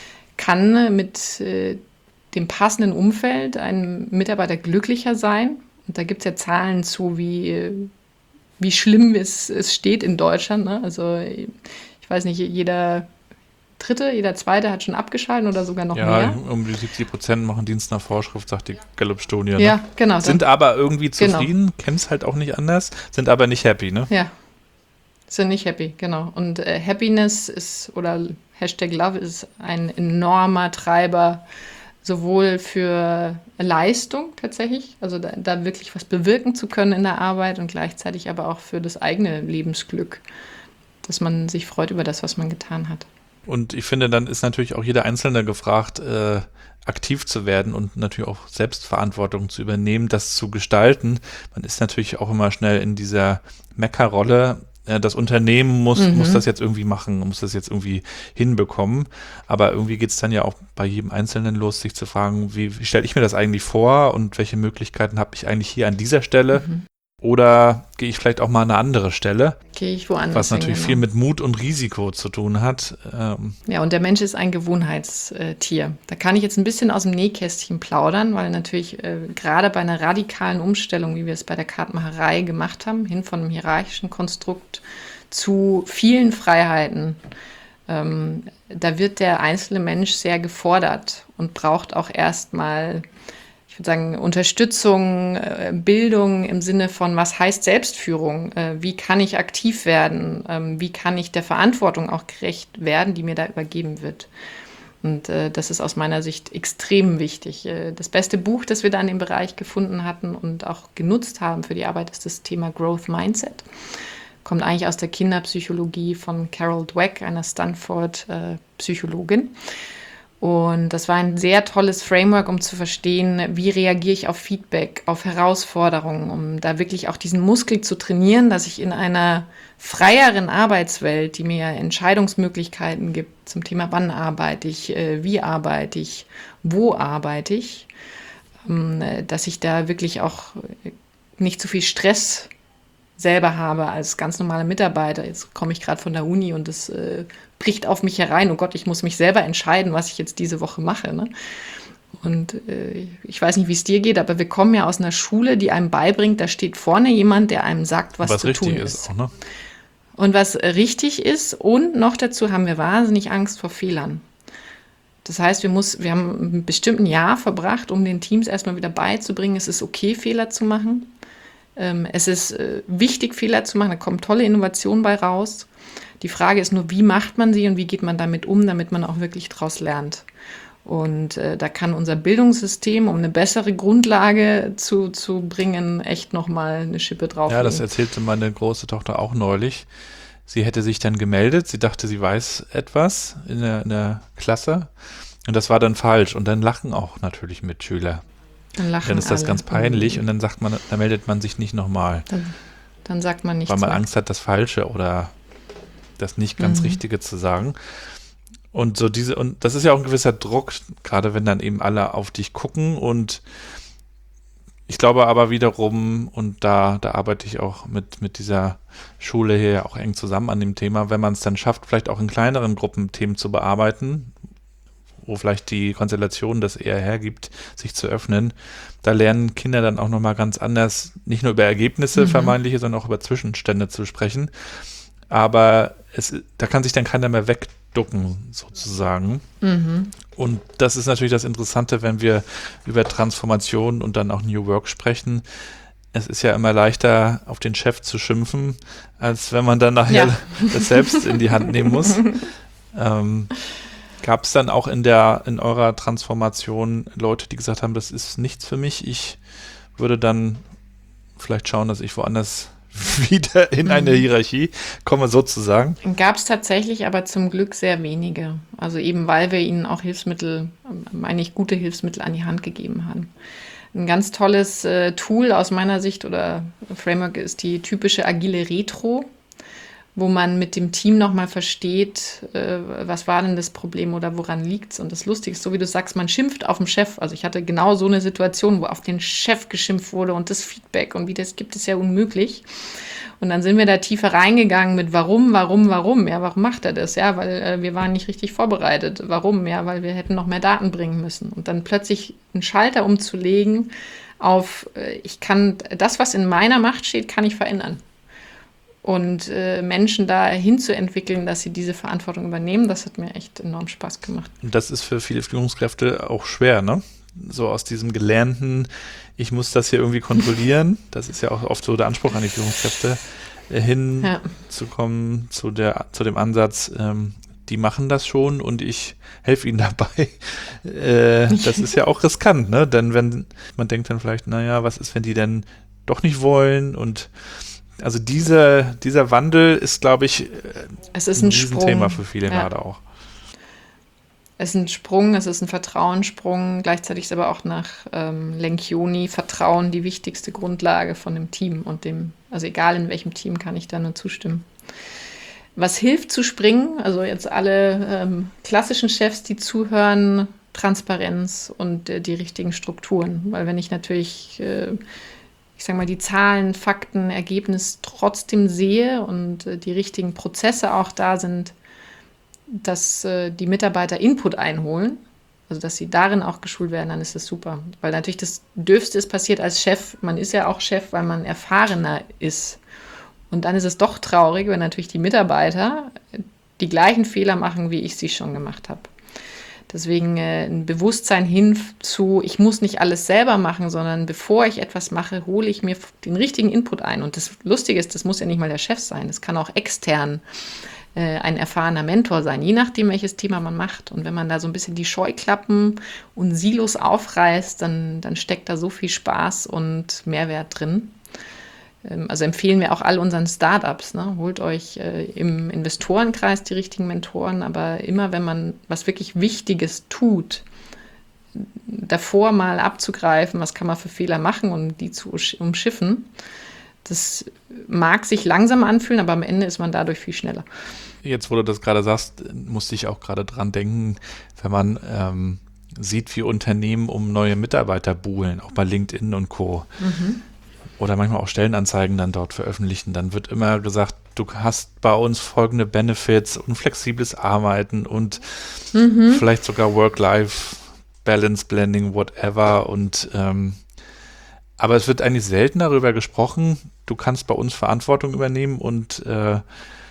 kann mit äh, dem passenden Umfeld ein Mitarbeiter glücklicher sein. Und da gibt es ja Zahlen zu, wie, wie schlimm es, es steht in Deutschland. Ne? Also ich weiß nicht, jeder Dritte, jeder Zweite hat schon abgeschaltet oder sogar noch ja, mehr. Ja, um die siebzig Prozent machen Dienst nach Vorschrift, sagt die Gallup-Studie. Ne? Ja, genau. Sind aber irgendwie zufrieden, genau. kennen es halt auch nicht anders, sind aber nicht happy, ne? Ja, sind nicht happy, genau. Und äh, Happiness ist, oder Hashtag Love ist ein enormer Treiber, sowohl für Leistung tatsächlich, also da, da wirklich was bewirken zu können in der Arbeit und gleichzeitig aber auch für das eigene Lebensglück, dass man sich freut über das, was man getan hat. Und ich finde, dann ist natürlich auch jeder Einzelne gefragt, äh, aktiv zu werden und natürlich auch Selbstverantwortung zu übernehmen, das zu gestalten. Man ist natürlich auch immer schnell in dieser Meckerrolle. Das Unternehmen muss, mhm. muss das jetzt irgendwie machen, muss das jetzt irgendwie hinbekommen. Aber irgendwie geht es dann ja auch bei jedem Einzelnen los, sich zu fragen, wie, wie stelle ich mir das eigentlich vor und welche Möglichkeiten habe ich eigentlich hier an dieser Stelle? Mhm. Oder gehe ich vielleicht auch mal an eine andere Stelle? Gehe ich woanders Was natürlich hin, viel genau. mit Mut und Risiko zu tun hat. Ähm ja, und der Mensch ist ein Gewohnheitstier. Da kann ich jetzt ein bisschen aus dem Nähkästchen plaudern, weil natürlich äh, gerade bei einer radikalen Umstellung, wie wir es bei der Kartenmacherei gemacht haben, hin von einem hierarchischen Konstrukt zu vielen Freiheiten, ähm, da wird der einzelne Mensch sehr gefordert und braucht auch erstmal, ich würde sagen, Unterstützung, äh, Bildung im Sinne von, was heißt Selbstführung? Äh, wie kann ich aktiv werden? Ähm, wie kann ich der Verantwortung auch gerecht werden, die mir da übergeben wird? Und äh, das ist aus meiner Sicht extrem wichtig. Äh, das beste Buch, das wir da in dem Bereich gefunden hatten und auch genutzt haben für die Arbeit, ist das Thema Growth Mindset. Kommt eigentlich aus der Kinderpsychologie von Carol Dweck, einer Stanford-Psychologin. Und das war ein sehr tolles Framework, um zu verstehen, wie reagiere ich auf Feedback, auf Herausforderungen, um da wirklich auch diesen Muskel zu trainieren, dass ich in einer freieren Arbeitswelt, die mir ja Entscheidungsmöglichkeiten gibt zum Thema, wann arbeite ich, äh, wie arbeite ich, wo arbeite ich, ähm, dass ich da wirklich auch nicht zu viel Stress selber habe als ganz normaler Mitarbeiter. Jetzt komme ich gerade von der Uni und das äh, bricht auf mich herein. Oh Gott, ich muss mich selber entscheiden, was ich jetzt diese Woche mache. Ne? Und äh, ich weiß nicht, wie es dir geht, aber wir kommen ja aus einer Schule, die einem beibringt, da steht vorne jemand, der einem sagt, was, was zu tun ist. ist auch, ne? Und was richtig ist. Und noch dazu haben wir wahnsinnig Angst vor Fehlern. Das heißt, wir, muss, wir haben ein bestimmtes Jahr verbracht, um den Teams erstmal wieder beizubringen, es ist okay, Fehler zu machen. Es ist wichtig, Fehler zu machen, da kommen tolle Innovationen bei raus. Die Frage ist nur, wie macht man sie und wie geht man damit um, damit man auch wirklich daraus lernt. Und äh, da kann unser Bildungssystem, um eine bessere Grundlage zu, zu bringen, echt nochmal eine Schippe drauflegen. Ja, das erzählte meine große Tochter auch neulich. Sie hätte sich dann gemeldet, sie dachte, sie weiß etwas in der, in der Klasse und das war dann falsch. Und dann lachen auch natürlich Mitschüler. Dann lachen Dann ist das alle. ganz peinlich und dann sagt man, dann meldet man sich nicht nochmal. Dann, dann sagt man nichts Weil man mehr. Angst hat, das Falsche oder das nicht ganz Mhm. Richtige zu sagen. Und so diese, und das ist ja auch ein gewisser Druck, gerade wenn dann eben alle auf dich gucken. Und ich glaube aber wiederum, und da, da arbeite ich auch mit, mit dieser Schule hier auch eng zusammen an dem Thema, wenn man es dann schafft, vielleicht auch in kleineren Gruppen Themen zu bearbeiten, wo vielleicht die Konstellation das eher hergibt, sich zu öffnen, da lernen Kinder dann auch nochmal ganz anders, nicht nur über Ergebnisse Mhm. vermeintliche, sondern auch über Zwischenstände zu sprechen. Aber es, da kann sich dann keiner mehr wegducken, sozusagen. Mhm. Und das ist natürlich das Interessante, wenn wir über Transformation und dann auch New Work sprechen. Es ist ja immer leichter, auf den Chef zu schimpfen, als wenn man dann nachher Ja. das selbst in die Hand nehmen muss. Ähm, Gab es dann auch in der in eurer Transformation Leute, die gesagt haben, das ist nichts für mich, ich würde dann vielleicht schauen, dass ich woanders wieder in eine Hierarchie komme, sozusagen? Gab es tatsächlich aber zum Glück sehr wenige. Also eben, weil wir ihnen auch Hilfsmittel, eigentlich gute Hilfsmittel an die Hand gegeben haben. Ein ganz tolles äh, Tool aus meiner Sicht oder Framework ist die typische agile Retro, wo man mit dem Team nochmal versteht, äh, was war denn das Problem oder woran liegt es. Und das Lustige ist, so wie du sagst, man schimpft auf den Chef. Also ich hatte genau so eine Situation, wo auf den Chef geschimpft wurde und das Feedback und wie das gibt es ja unmöglich. Und dann sind wir da tiefer reingegangen mit warum, warum, warum. Ja, warum macht er das? Ja, weil äh, wir waren nicht richtig vorbereitet. Warum? Ja, weil wir hätten noch mehr Daten bringen müssen. Und dann plötzlich einen Schalter umzulegen auf, äh, ich kann, das, was in meiner Macht steht, kann ich verändern. Und äh, Menschen dahin zu entwickeln, dass sie diese Verantwortung übernehmen, das hat mir echt enorm Spaß gemacht. Und das ist für viele Führungskräfte auch schwer, ne? So aus diesem gelernten, ich muss das hier irgendwie kontrollieren, das ist ja auch oft so der Anspruch an die Führungskräfte, äh, hinzukommen ja. zu der, zu dem Ansatz, ähm, die machen das schon und ich helfe ihnen dabei. Äh, das ist ja auch riskant, ne? Denn wenn man denkt dann vielleicht, naja, was ist, wenn die denn doch nicht wollen und also dieser, dieser Wandel ist, glaube ich, es ist ein, ein Sprung. Thema für viele ja. gerade auch. Es ist ein Sprung, es ist ein Vertrauenssprung. Gleichzeitig ist aber auch nach ähm, Lencioni Vertrauen die wichtigste Grundlage von dem Team und dem, also egal in welchem Team, kann ich da nur zustimmen. Was hilft zu springen? Also jetzt alle ähm, klassischen Chefs, die zuhören, Transparenz und äh, die richtigen Strukturen. Weil wenn ich natürlich äh, ich sage mal, die Zahlen, Fakten, Ergebnis trotzdem sehe und äh, die richtigen Prozesse auch da sind, dass äh, die Mitarbeiter Input einholen, also dass sie darin auch geschult werden, dann ist das super. Weil natürlich das Dürfste ist passiert als Chef, man ist ja auch Chef, weil man erfahrener ist. Und dann ist es doch traurig, wenn natürlich die Mitarbeiter die gleichen Fehler machen, wie ich sie schon gemacht habe. Deswegen äh, ein Bewusstsein hin zu, ich muss nicht alles selber machen, sondern bevor ich etwas mache, hole ich mir den richtigen Input ein. Und das Lustige ist, das muss ja nicht mal der Chef sein, das kann auch extern äh, ein erfahrener Mentor sein, je nachdem, welches Thema man macht. Und wenn man da so ein bisschen die Scheuklappen und Silos aufreißt, dann, dann steckt da so viel Spaß und Mehrwert drin. Also empfehlen wir auch all unseren Startups, ne? Holt euch äh, im Investorenkreis die richtigen Mentoren, aber immer, wenn man was wirklich Wichtiges tut, davor mal abzugreifen, was kann man für Fehler machen und die zu umschiffen, das mag sich langsam anfühlen, aber am Ende ist man dadurch viel schneller. Jetzt, wo du das gerade sagst, musste ich auch gerade dran denken, wenn man ähm, sieht, wie Unternehmen um neue Mitarbeiter buhlen, auch bei LinkedIn und Co. Mhm. Oder manchmal auch Stellenanzeigen dann dort veröffentlichen, dann wird immer gesagt, du hast bei uns folgende Benefits und flexibles Arbeiten und mhm. vielleicht sogar Work-Life-Balance, Blending, whatever. Und ähm, aber es wird eigentlich selten darüber gesprochen, du kannst bei uns Verantwortung übernehmen und äh,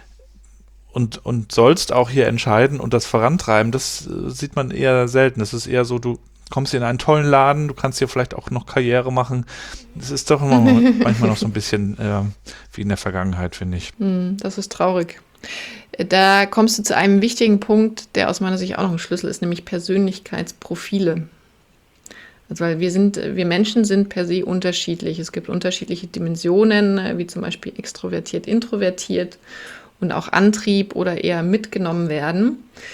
und, und sollst auch hier entscheiden und das vorantreiben. Das äh, sieht man eher selten. Es ist eher so, du kommst in einen tollen Laden, du kannst hier vielleicht auch noch Karriere machen. Das ist doch immer manchmal noch so ein bisschen äh, wie in der Vergangenheit, finde ich. Das ist traurig. Da kommst du zu einem wichtigen Punkt, der aus meiner Sicht auch noch ein Schlüssel ist, nämlich Persönlichkeitsprofile. Also weil wir sind, wir Menschen sind per se unterschiedlich. Es gibt unterschiedliche Dimensionen, wie zum Beispiel extrovertiert, introvertiert und auch Antrieb oder eher mitgenommen werden.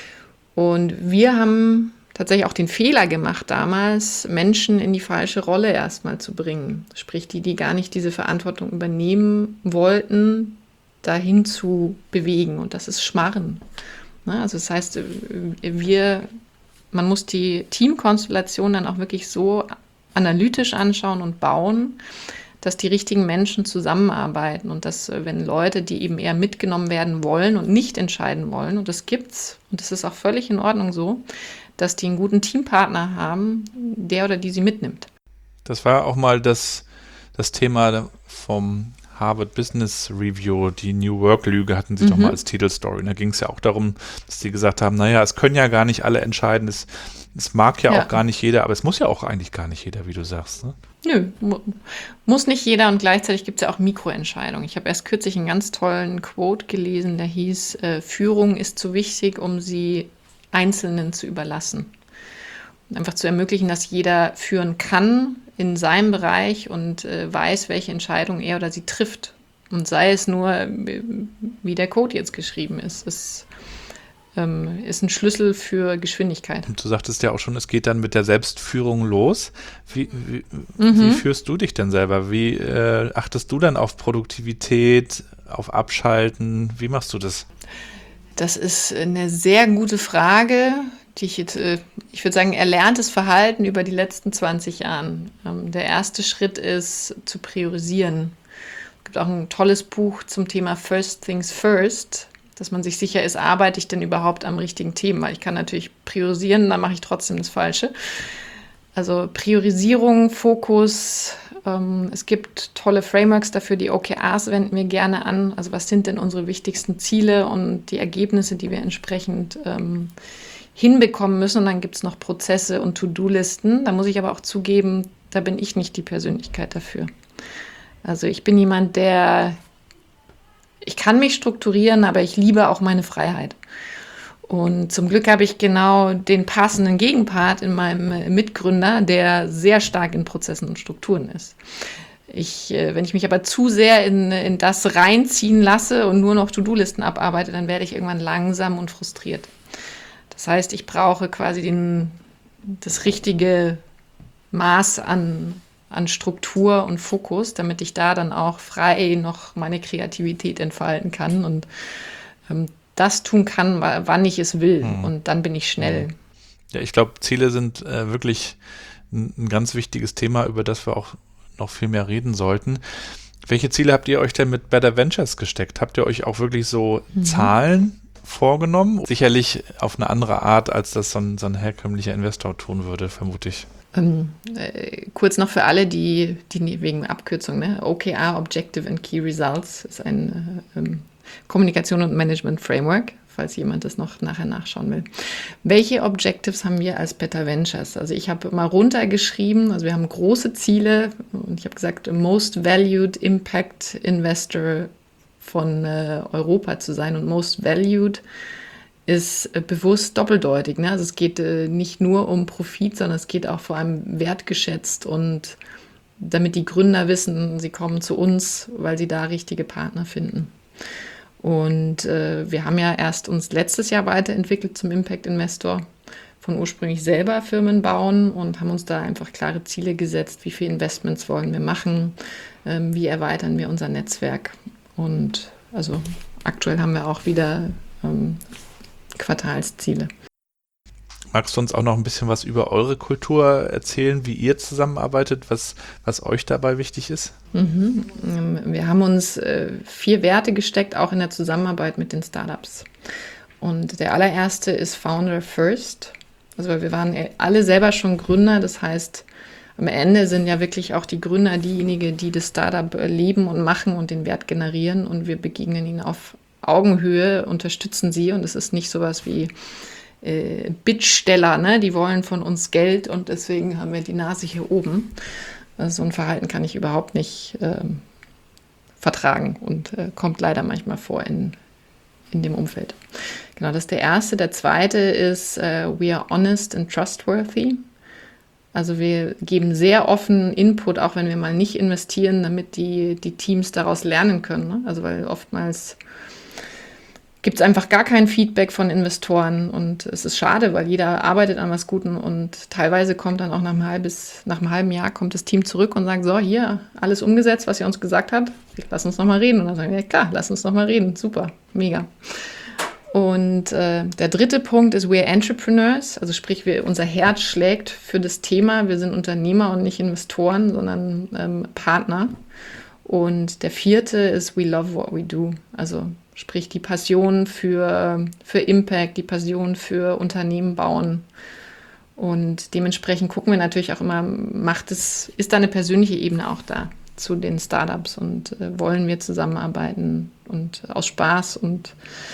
Und wir haben tatsächlich auch den Fehler gemacht, damals Menschen in die falsche Rolle erstmal zu bringen. Sprich, die, die gar nicht diese Verantwortung übernehmen wollten, dahin zu bewegen. Und das ist Schmarren. Also das heißt, wir, man muss die Teamkonstellation dann auch wirklich so analytisch anschauen und bauen, dass die richtigen Menschen zusammenarbeiten und dass, wenn Leute, die eben eher mitgenommen werden wollen und nicht entscheiden wollen, und das gibt's, und das ist auch völlig in Ordnung so, dass die einen guten Teampartner haben, der oder die sie mitnimmt. Das war auch mal das, das Thema vom Harvard Business Review, die New Work-Lüge hatten sie mhm. doch mal als Titelstory. Und da ging es ja auch darum, dass sie gesagt haben, naja, es können ja gar nicht alle entscheiden, es, es mag ja, ja auch gar nicht jeder, aber es muss ja auch eigentlich gar nicht jeder, wie du sagst. Ne? Nö, mu- muss nicht jeder und gleichzeitig gibt es ja auch Mikroentscheidungen. Ich habe erst kürzlich einen ganz tollen Quote gelesen, der hieß, äh, Führung ist zu wichtig, um sie Einzelnen zu überlassen. Und einfach zu ermöglichen, dass jeder führen kann in seinem Bereich und äh, weiß, welche Entscheidung er oder sie trifft. Und sei es nur, wie der Code jetzt geschrieben ist. Es ähm, ist ein Schlüssel für Geschwindigkeit. Und du sagtest ja auch schon, es geht dann mit der Selbstführung los. Wie, wie, mhm. wie führst du dich denn selber? Wie äh, achtest du dann auf Produktivität, auf Abschalten? Wie machst du das? Das ist eine sehr gute Frage, die ich jetzt, ich würde sagen, erlerntes Verhalten über die letzten zwanzig Jahren. Der erste Schritt ist zu priorisieren. Es gibt auch ein tolles Buch zum Thema First Things First, dass man sich sicher ist, arbeite ich denn überhaupt am richtigen Thema? Ich kann natürlich priorisieren, dann mache ich trotzdem das Falsche. Also Priorisierung, Fokus. Ähm, es gibt tolle Frameworks dafür, die O K Rs wenden wir gerne an. Also was sind denn unsere wichtigsten Ziele und die Ergebnisse, die wir entsprechend ähm, hinbekommen müssen. Und dann gibt es noch Prozesse und To-Do-Listen. Da muss ich aber auch zugeben, da bin ich nicht die Persönlichkeit dafür. Also ich bin jemand, der, ich kann mich strukturieren, aber ich liebe auch meine Freiheit. Und zum Glück habe ich genau den passenden Gegenpart in meinem Mitgründer, der sehr stark in Prozessen und Strukturen ist. Ich, wenn ich mich aber zu sehr in, in das reinziehen lasse und nur noch To-Do-Listen abarbeite, dann werde ich irgendwann langsam und frustriert. Das heißt, ich brauche quasi den, das richtige Maß an, an Struktur und Fokus, damit ich da dann auch frei noch meine Kreativität entfalten kann und ähm, das tun kann, wann ich es will. Hm. Und dann bin ich schnell. Ja, ich glaube, Ziele sind äh, wirklich ein, ein ganz wichtiges Thema, über das wir auch noch viel mehr reden sollten. Welche Ziele habt ihr euch denn mit Better Ventures gesteckt? Habt ihr euch auch wirklich so mhm. Zahlen vorgenommen? Sicherlich auf eine andere Art, als das so ein, so ein herkömmlicher Investor tun würde, vermute ich. Ähm, äh, kurz noch für alle, die, die wegen Abkürzung, ne? O K R, Objective and Key Results, ist ein äh, ähm, Kommunikation und Management Framework, falls jemand das noch nachher nachschauen will. Welche Objectives haben wir als Better Ventures? Also ich habe mal runtergeschrieben, also wir haben große Ziele und ich habe gesagt, Most Valued Impact Investor von äh, Europa zu sein. Und Most Valued ist äh, bewusst doppeldeutig. Ne? Also es geht äh, nicht nur um Profit, sondern es geht auch vor allem wertgeschätzt und damit die Gründer wissen, sie kommen zu uns, weil sie da richtige Partner finden. Und äh, wir haben ja erst uns letztes Jahr weiterentwickelt zum Impact Investor, von ursprünglich selber Firmen bauen und haben uns da einfach klare Ziele gesetzt, wie viele Investments wollen wir machen, ähm, wie erweitern wir unser Netzwerk. Und also aktuell haben wir auch wieder ähm, Quartalsziele. Magst du uns auch noch ein bisschen was über eure Kultur erzählen, wie ihr zusammenarbeitet, was, was euch dabei wichtig ist? Mhm. Wir haben uns äh, vier Werte gesteckt, auch in der Zusammenarbeit mit den Startups. Und der allererste ist Founder First. Also wir waren alle selber schon Gründer, das heißt, am Ende sind ja wirklich auch die Gründer diejenigen, die das Startup leben und machen und den Wert generieren und wir begegnen ihnen auf Augenhöhe, unterstützen sie und es ist nicht sowas wie äh, Bittsteller, ne? Die wollen von uns Geld und deswegen haben wir die Nase hier oben. Also so ein Verhalten kann ich überhaupt nicht äh, vertragen und äh, kommt leider manchmal vor in, in dem Umfeld. Genau, das ist der erste. Der zweite ist, uh, we are honest and trustworthy. Also wir geben sehr offen Input, auch wenn wir mal nicht investieren, damit die, die Teams daraus lernen können. Ne? Also weil oftmals gibt es einfach gar kein Feedback von Investoren und es ist schade, weil jeder arbeitet an was Guten und teilweise kommt dann auch nach einem, halbes, nach einem halben Jahr kommt das Team zurück und sagt, so, hier, alles umgesetzt, was ihr uns gesagt habt, lass uns nochmal reden. Und dann sagen wir, ja klar, lass uns nochmal reden, super, mega. Und äh, der dritte Punkt ist, we are entrepreneurs, also sprich, wir, unser Herz schlägt für das Thema, wir sind Unternehmer und nicht Investoren, sondern ähm, Partner. Und der vierte ist, we love what we do, also sprich die Passion für, für Impact, die Passion für Unternehmen bauen. Und dementsprechend gucken wir natürlich auch immer, macht es, ist da eine persönliche Ebene auch da zu den Startups und äh, wollen wir zusammenarbeiten und aus Spaß und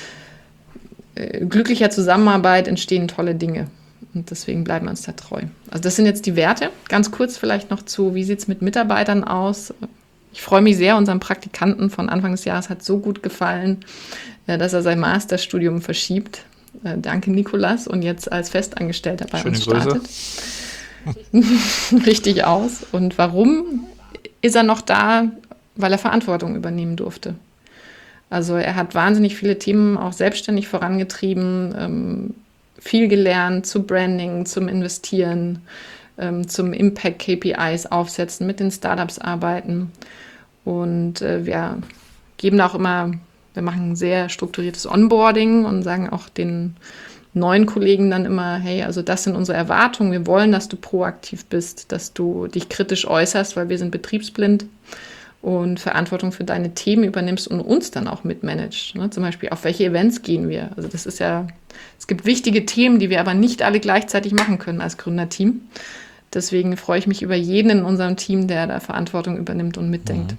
äh, glücklicher Zusammenarbeit entstehen tolle Dinge. Und deswegen bleiben wir uns da treu. Also das sind jetzt die Werte. Ganz kurz vielleicht noch zu, wie sieht es mit Mitarbeitern aus? Ich freue mich sehr, unserem Praktikanten von Anfang des Jahres hat so gut gefallen, dass er sein Masterstudium verschiebt. Danke, Nikolas. Und jetzt als Festangestellter bei Schöne uns startet. Grüße. Richtig aus. Und warum ist er noch da? Weil er Verantwortung übernehmen durfte. Also er hat wahnsinnig viele Themen auch selbstständig vorangetrieben, ähm, viel gelernt zu Branding, zum Investieren, ähm, zum Impact-K P Is aufsetzen, mit den Startups arbeiten. Und äh, wir geben auch immer, wir machen ein sehr strukturiertes Onboarding und sagen auch den neuen Kollegen dann immer, hey, also das sind unsere Erwartungen, wir wollen, dass du proaktiv bist, dass du dich kritisch äußerst, weil wir sind betriebsblind und Verantwortung für deine Themen übernimmst und uns dann auch mitmanagst. Ne? Zum Beispiel, auf welche Events gehen wir? Also das ist ja, es gibt wichtige Themen, die wir aber nicht alle gleichzeitig machen können als Gründerteam. Deswegen freue ich mich über jeden in unserem Team, der da Verantwortung übernimmt und mitdenkt.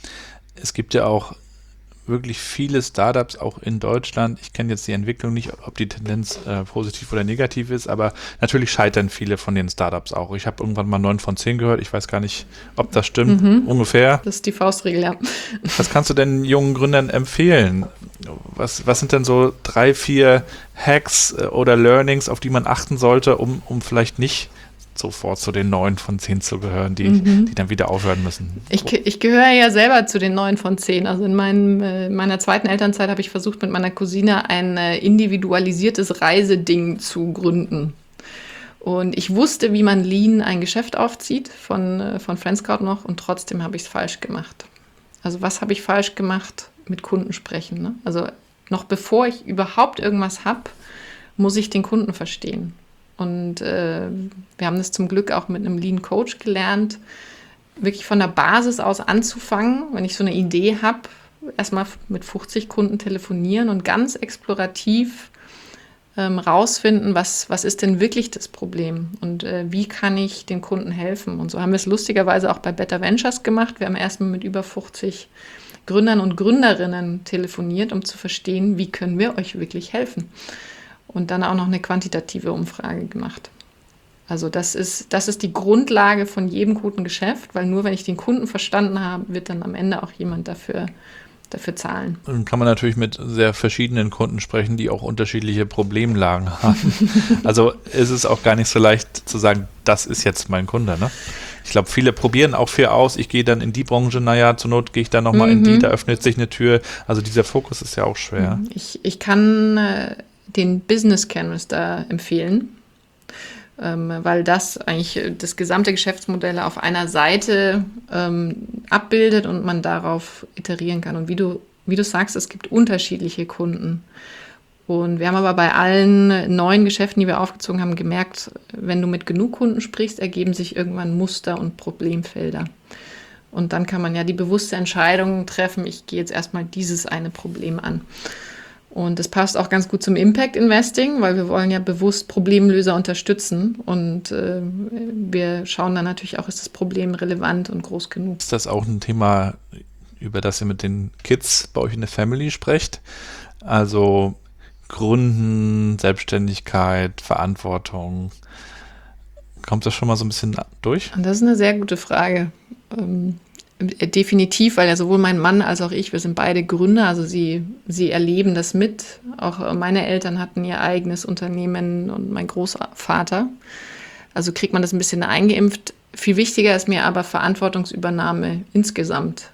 Es gibt ja auch wirklich viele Startups, auch in Deutschland. Ich kenne jetzt die Entwicklung nicht, ob die Tendenz äh, positiv oder negativ ist, aber natürlich scheitern viele von den Startups auch. Ich habe irgendwann mal neun von zehn gehört. Ich weiß gar nicht, ob das stimmt, Mhm. ungefähr. Das ist die Faustregel, ja. Was kannst du denn jungen Gründern empfehlen? Was, was sind denn so drei, vier Hacks äh, oder Learnings, auf die man achten sollte, um, um vielleicht nicht sofort zu den neun von zehn zu gehören, die, Mhm. die dann wieder aufhören müssen? Ich, ge- ich gehöre ja selber zu den neun von zehn. Also in meinem, äh, meiner zweiten Elternzeit habe ich versucht, mit meiner Cousine ein äh, individualisiertes Reiseding zu gründen. Und ich wusste, wie man Lean ein Geschäft aufzieht, von, äh, von Friendscout noch, und trotzdem habe ich es falsch gemacht. Also was habe ich falsch gemacht? Mit Kunden sprechen. Ne? Also noch bevor ich überhaupt irgendwas habe, muss ich den Kunden verstehen. Und äh, wir haben das zum Glück auch mit einem Lean Coach gelernt, wirklich von der Basis aus anzufangen, wenn ich so eine Idee habe, erstmal mit fünfzig Kunden telefonieren und ganz explorativ ähm, rausfinden, was, was ist denn wirklich das Problem und äh, wie kann ich den Kunden helfen. Und so haben wir es lustigerweise auch bei Better Ventures gemacht. Wir haben erstmal mit über fünfzig Gründern und Gründerinnen telefoniert, um zu verstehen, wie können wir euch wirklich helfen. Und dann auch noch eine quantitative Umfrage gemacht. Also das ist, das ist die Grundlage von jedem guten Geschäft, weil nur wenn ich den Kunden verstanden habe, wird dann am Ende auch jemand dafür, dafür zahlen. Dann kann man natürlich mit sehr verschiedenen Kunden sprechen, die auch unterschiedliche Problemlagen haben. Also ist es auch gar nicht so leicht zu sagen, das ist jetzt mein Kunde, ne? ich glaube, viele probieren auch viel aus. Ich gehe dann in die Branche, naja, zur Not gehe ich dann nochmal Mhm. in die, da öffnet sich eine Tür. Also dieser Fokus ist ja auch schwer. Ich, ich kann äh, den Business Canvas da empfehlen, ähm, weil das eigentlich äh, das gesamte Geschäftsmodell auf einer Seite ähm, abbildet und man darauf iterieren kann. Und wie du, wie du sagst, es gibt unterschiedliche Kunden. Und wir haben aber bei allen neuen Geschäften, die wir aufgezogen haben, gemerkt, wenn du mit genug Kunden sprichst, ergeben sich irgendwann Muster und Problemfelder. Und dann kann man ja die bewusste Entscheidung treffen, ich gehe jetzt erstmal dieses eine Problem an. Und das passt auch ganz gut zum Impact Investing, weil wir wollen ja bewusst Problemlöser unterstützen. Und äh, wir schauen dann natürlich auch, ist das Problem relevant und groß genug. Ist das auch ein Thema, über das ihr mit den Kids bei euch in der Family sprecht? Also Gründen, Selbstständigkeit, Verantwortung. Kommt das schon mal so ein bisschen durch? Und das ist eine sehr gute Frage. Ähm, definitiv, weil ja sowohl mein Mann als auch ich, wir sind beide Gründer, also sie, sie erleben das mit. Auch meine Eltern hatten ihr eigenes Unternehmen und mein Großvater. Also kriegt man das ein bisschen eingeimpft. Viel wichtiger ist mir aber Verantwortungsübernahme insgesamt.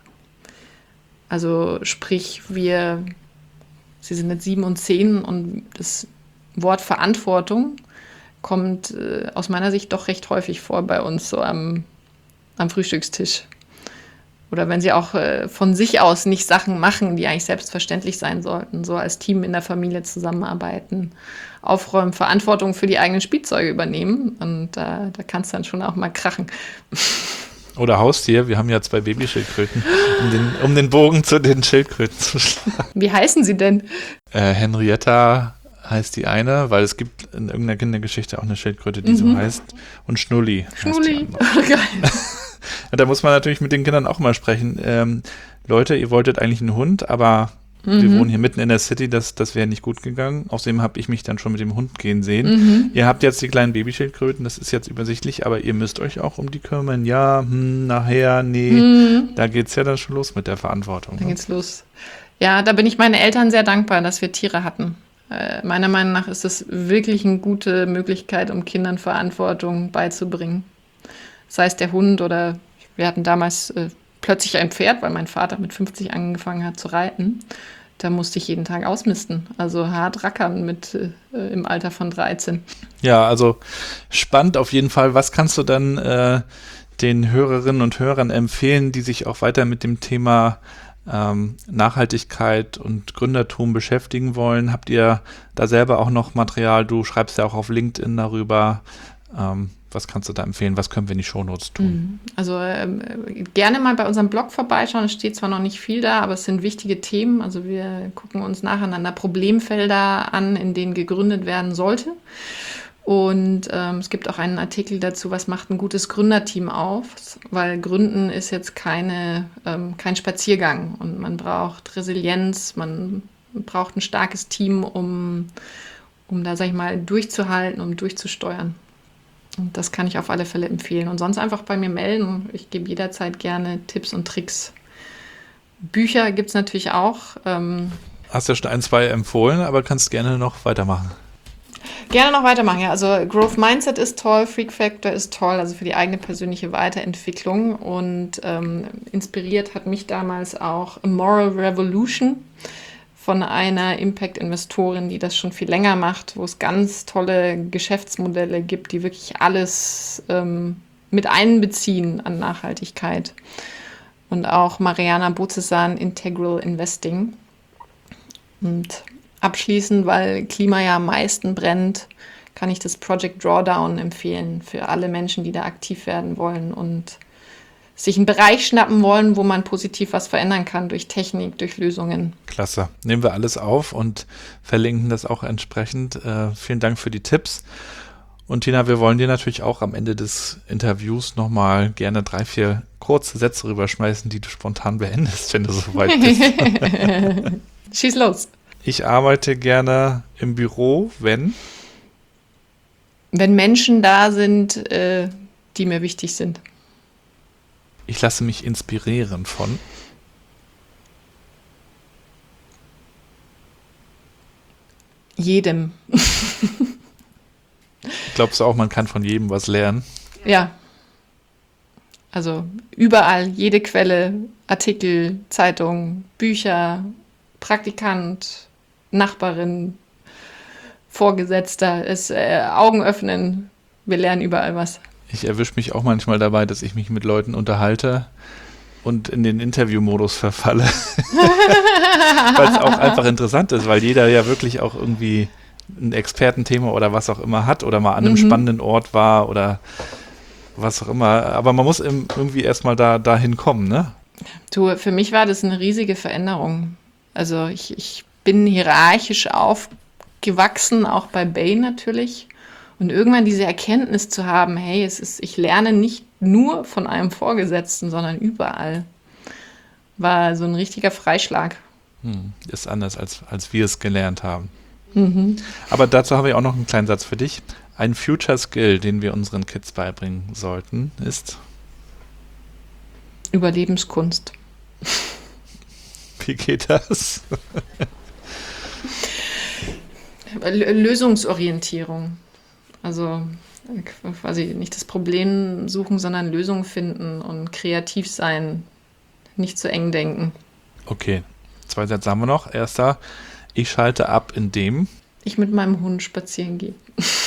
Also sprich, wir, sie sind jetzt sieben und zehn und das Wort Verantwortung kommt äh, aus meiner Sicht doch recht häufig vor bei uns so am, am Frühstückstisch. Oder wenn sie auch äh, von sich aus nicht Sachen machen, die eigentlich selbstverständlich sein sollten, so als Team in der Familie zusammenarbeiten, aufräumen, Verantwortung für die eigenen Spielzeuge übernehmen. Und äh, da kann es dann schon auch mal krachen. Oder Haustier, wir haben ja zwei Babyschildkröten, um den, um den Bogen zu den Schildkröten zu schlagen. Wie heißen sie denn? Äh, Henrietta heißt die eine, weil es gibt in irgendeiner Kindergeschichte auch eine Schildkröte, die Mhm. so heißt. Und Schnulli. heißt die Schnulli. andere. Geil. Ja, da muss man natürlich mit den Kindern auch mal sprechen. Ähm, Leute, ihr wolltet eigentlich einen Hund, aber wir Mhm. wohnen hier mitten in der City, das, das wäre nicht gut gegangen. Außerdem habe ich mich dann schon mit dem Hund gehen sehen. Mhm. Ihr habt jetzt die kleinen Babyschildkröten, das ist jetzt übersichtlich, aber ihr müsst euch auch um die kümmern. Ja, hm, nachher, nee. Mhm. Da geht es ja dann schon los mit der Verantwortung. Dann Ne? geht's los. Ja, da bin ich meinen Eltern sehr dankbar, dass wir Tiere hatten. Äh, meiner Meinung nach ist es wirklich eine gute Möglichkeit, um Kindern Verantwortung beizubringen. Sei es der Hund oder wir hatten damals äh, plötzlich ein Pferd, weil mein Vater mit fünfzig angefangen hat zu reiten. Da musste ich jeden Tag ausmisten. Also hart rackern mit äh, im Alter von dreizehn. Ja, also spannend auf jeden Fall. Was kannst du dann äh, den Hörerinnen und Hörern empfehlen, die sich auch weiter mit dem Thema ähm, Nachhaltigkeit und Gründertum beschäftigen wollen? Habt ihr da selber auch noch Material? Du schreibst ja auch auf LinkedIn darüber. Ähm, was kannst du da empfehlen? Was können wir in die Shownotes tun? Also ähm, gerne mal bei unserem Blog vorbeischauen. Es steht zwar noch nicht viel da, aber es sind wichtige Themen. Also wir gucken uns nacheinander Problemfelder an, in denen gegründet werden sollte. Und ähm, es gibt auch einen Artikel dazu, was macht ein gutes Gründerteam auf, weil Gründen ist jetzt keine, ähm, kein Spaziergang und man braucht Resilienz, man braucht ein starkes Team, um, um da, sag ich mal, durchzuhalten, um durchzusteuern. Und das kann ich auf alle Fälle empfehlen. Und sonst einfach bei mir melden. Ich gebe jederzeit gerne Tipps und Tricks. Bücher gibt es natürlich auch. Ähm, Hast ja schon ein, zwei empfohlen, aber kannst gerne noch weitermachen. Gerne noch weitermachen, ja. Also Growth Mindset ist toll, Freak Factor ist toll, also für die eigene persönliche Weiterentwicklung. Und ähm, inspiriert hat mich damals auch A Moral Revolution von einer Impact-Investorin, die das schon viel länger macht, wo es ganz tolle Geschäftsmodelle gibt, die wirklich alles ähm, mit einbeziehen an Nachhaltigkeit. Und auch Mariana Bozesan, Integral Investing. Und abschließend, weil Klima ja am meisten brennt, kann ich das Project Drawdown empfehlen für alle Menschen, die da aktiv werden wollen und sich einen Bereich schnappen wollen, wo man positiv was verändern kann durch Technik, durch Lösungen. Klasse. Nehmen wir alles auf und verlinken das auch entsprechend. Äh, vielen Dank für die Tipps. Und Tina, wir wollen dir natürlich auch am Ende des Interviews nochmal gerne drei, vier kurze Sätze rüberschmeißen, die du spontan beendest, wenn du soweit bist. Schieß los. Ich arbeite gerne im Büro, wenn? Wenn Menschen da sind, äh, die mir wichtig sind. Ich lasse mich inspirieren von? Jedem. Glaubst du auch, man kann von jedem was lernen? Ja. Also überall, jede Quelle, Artikel, Zeitung, Bücher, Praktikant, Nachbarin, Vorgesetzter, es, äh, Augen öffnen. Wir lernen überall was. Ich erwische mich auch manchmal dabei, dass ich mich mit Leuten unterhalte und in den Interviewmodus verfalle. Weil es auch einfach interessant ist, weil jeder ja wirklich auch irgendwie ein Expertenthema oder was auch immer hat oder mal an einem Mhm. spannenden Ort war oder was auch immer. Aber man muss im- irgendwie erstmal da dahin kommen, ne? Du, für mich war das eine riesige Veränderung. Also ich, ich bin hierarchisch aufgewachsen, auch bei Bain natürlich. Und irgendwann diese Erkenntnis zu haben, hey, es ist, ich lerne nicht nur von einem Vorgesetzten, sondern überall, war so ein richtiger Freischlag. Hm, ist anders, als, als wir es gelernt haben. Aber dazu habe ich auch noch einen kleinen Satz für dich. Ein Future Skill, den wir unseren Kids beibringen sollten, ist, Überlebenskunst. wie geht das? L- Lösungsorientierung. Also äh, quasi nicht das Problem suchen, sondern Lösungen finden und kreativ sein. Nicht zu eng denken. Okay, zwei Sätze haben wir noch. Erster, ich schalte ab, indem Ich mit meinem Hund spazieren gehe.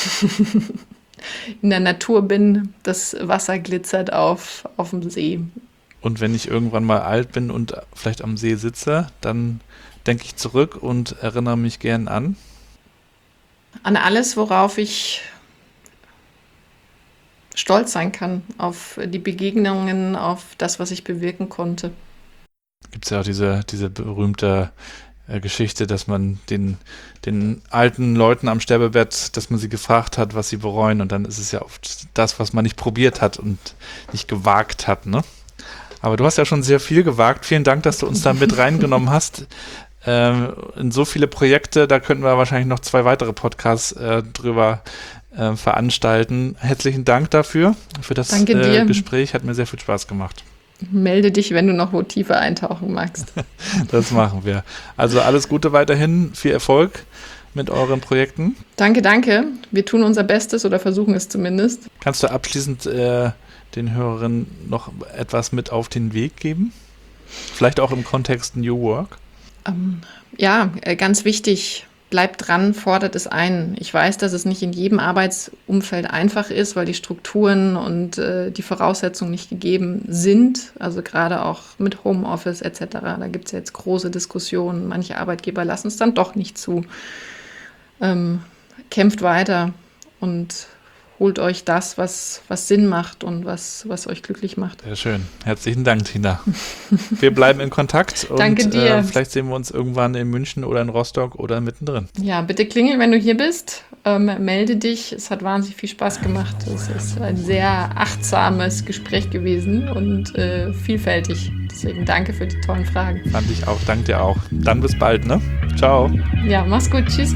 In der Natur bin, das Wasser glitzert auf, auf dem See. und wenn ich irgendwann mal alt bin und vielleicht am See sitze, dann denke ich zurück und erinnere mich gern an. An alles, worauf ich stolz sein kann. Auf die Begegnungen, auf das, was ich bewirken konnte. Gibt es ja auch diese, diese berühmte äh, Geschichte, dass man den, den alten Leuten am Sterbebett, dass man sie gefragt hat, was sie bereuen, und dann ist es ja oft das, was man nicht probiert hat und nicht gewagt hat, ne? Aber du hast ja schon sehr viel gewagt. Vielen Dank, dass du uns da mit reingenommen hast. Ähm, in so viele Projekte, da könnten wir wahrscheinlich noch zwei weitere Podcasts äh, drüber äh, veranstalten. Herzlichen Dank dafür, für das Danke äh, dir. Gespräch. Hat mir sehr viel Spaß gemacht. Melde dich, wenn du noch wo tiefer eintauchen magst. Das machen wir. Also alles Gute weiterhin, viel Erfolg mit euren Projekten. Danke, danke. Wir tun unser Bestes oder versuchen es zumindest. Kannst du abschließend äh, den Hörerinnen noch etwas mit auf den Weg geben? Vielleicht auch im Kontext New Work? Ähm, ja, äh, ganz wichtig, bleibt dran, fordert es ein. Ich weiß, dass es nicht in jedem Arbeitsumfeld einfach ist, weil die Strukturen und äh, die Voraussetzungen nicht gegeben sind. Also gerade auch mit Homeoffice et cetera. Da gibt es jetzt große Diskussionen. Manche Arbeitgeber lassen es dann doch nicht zu. Ähm, kämpft weiter und holt euch das, was, was Sinn macht und was, was euch glücklich macht. Sehr schön. Herzlichen Dank, Tina. Wir bleiben in Kontakt und Danke dir. Äh, vielleicht sehen wir uns irgendwann in München oder in Rostock oder mittendrin. Ja, bitte klingel, wenn du hier bist. Ähm, melde dich. Es hat wahnsinnig viel Spaß gemacht. Es ist ein sehr achtsames Gespräch gewesen und äh, vielfältig. Deswegen danke für die tollen Fragen. Fand ich auch. Dank dir auch. Dann bis bald, ne? Ciao. Ja, mach's gut. Tschüss.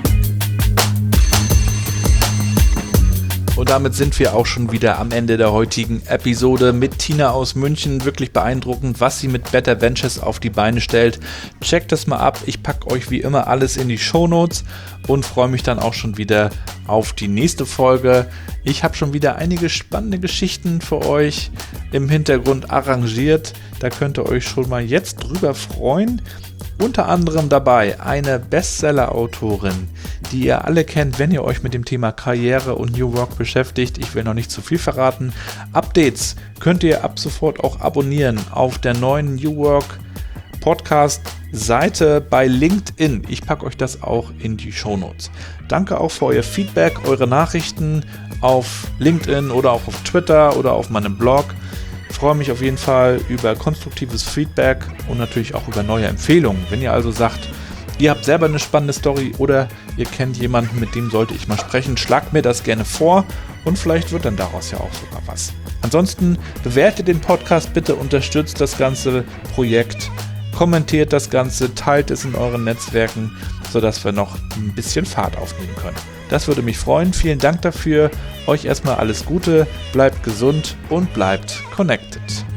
Und damit sind wir auch schon wieder am Ende der heutigen Episode mit Tina aus München. Wirklich beeindruckend, was sie mit Better Ventures auf die Beine stellt. Checkt das mal ab. Ich packe euch wie immer alles in die Shownotes und freue mich dann auch schon wieder auf die nächste Folge. Ich habe schon wieder einige spannende Geschichten für euch im Hintergrund arrangiert. Da könnt ihr euch schon mal jetzt drüber freuen. Unter anderem dabei eine Bestseller-Autorin, die ihr alle kennt, wenn ihr euch mit dem Thema Karriere und New Work beschäftigt. Ich will noch nicht zu viel verraten. Updates könnt ihr ab sofort auch abonnieren auf der neuen New Work Podcast-Seite bei LinkedIn. Ich packe euch das auch in die Shownotes. Danke auch für euer Feedback, eure Nachrichten auf LinkedIn oder auch auf Twitter oder auf meinem Blog. Ich freue mich auf jeden Fall über konstruktives Feedback und natürlich auch über neue Empfehlungen. Wenn ihr also sagt, ihr habt selber eine spannende Story oder ihr kennt jemanden, mit dem sollte ich mal sprechen, schlagt mir das gerne vor und vielleicht wird dann daraus ja auch sogar was. Ansonsten bewertet den Podcast bitte, unterstützt das ganze Projekt, kommentiert das Ganze, teilt es in euren Netzwerken, sodass wir noch ein bisschen Fahrt aufnehmen können. Das würde mich freuen. Vielen Dank dafür. Euch erstmal alles Gute, bleibt gesund und bleibt connected.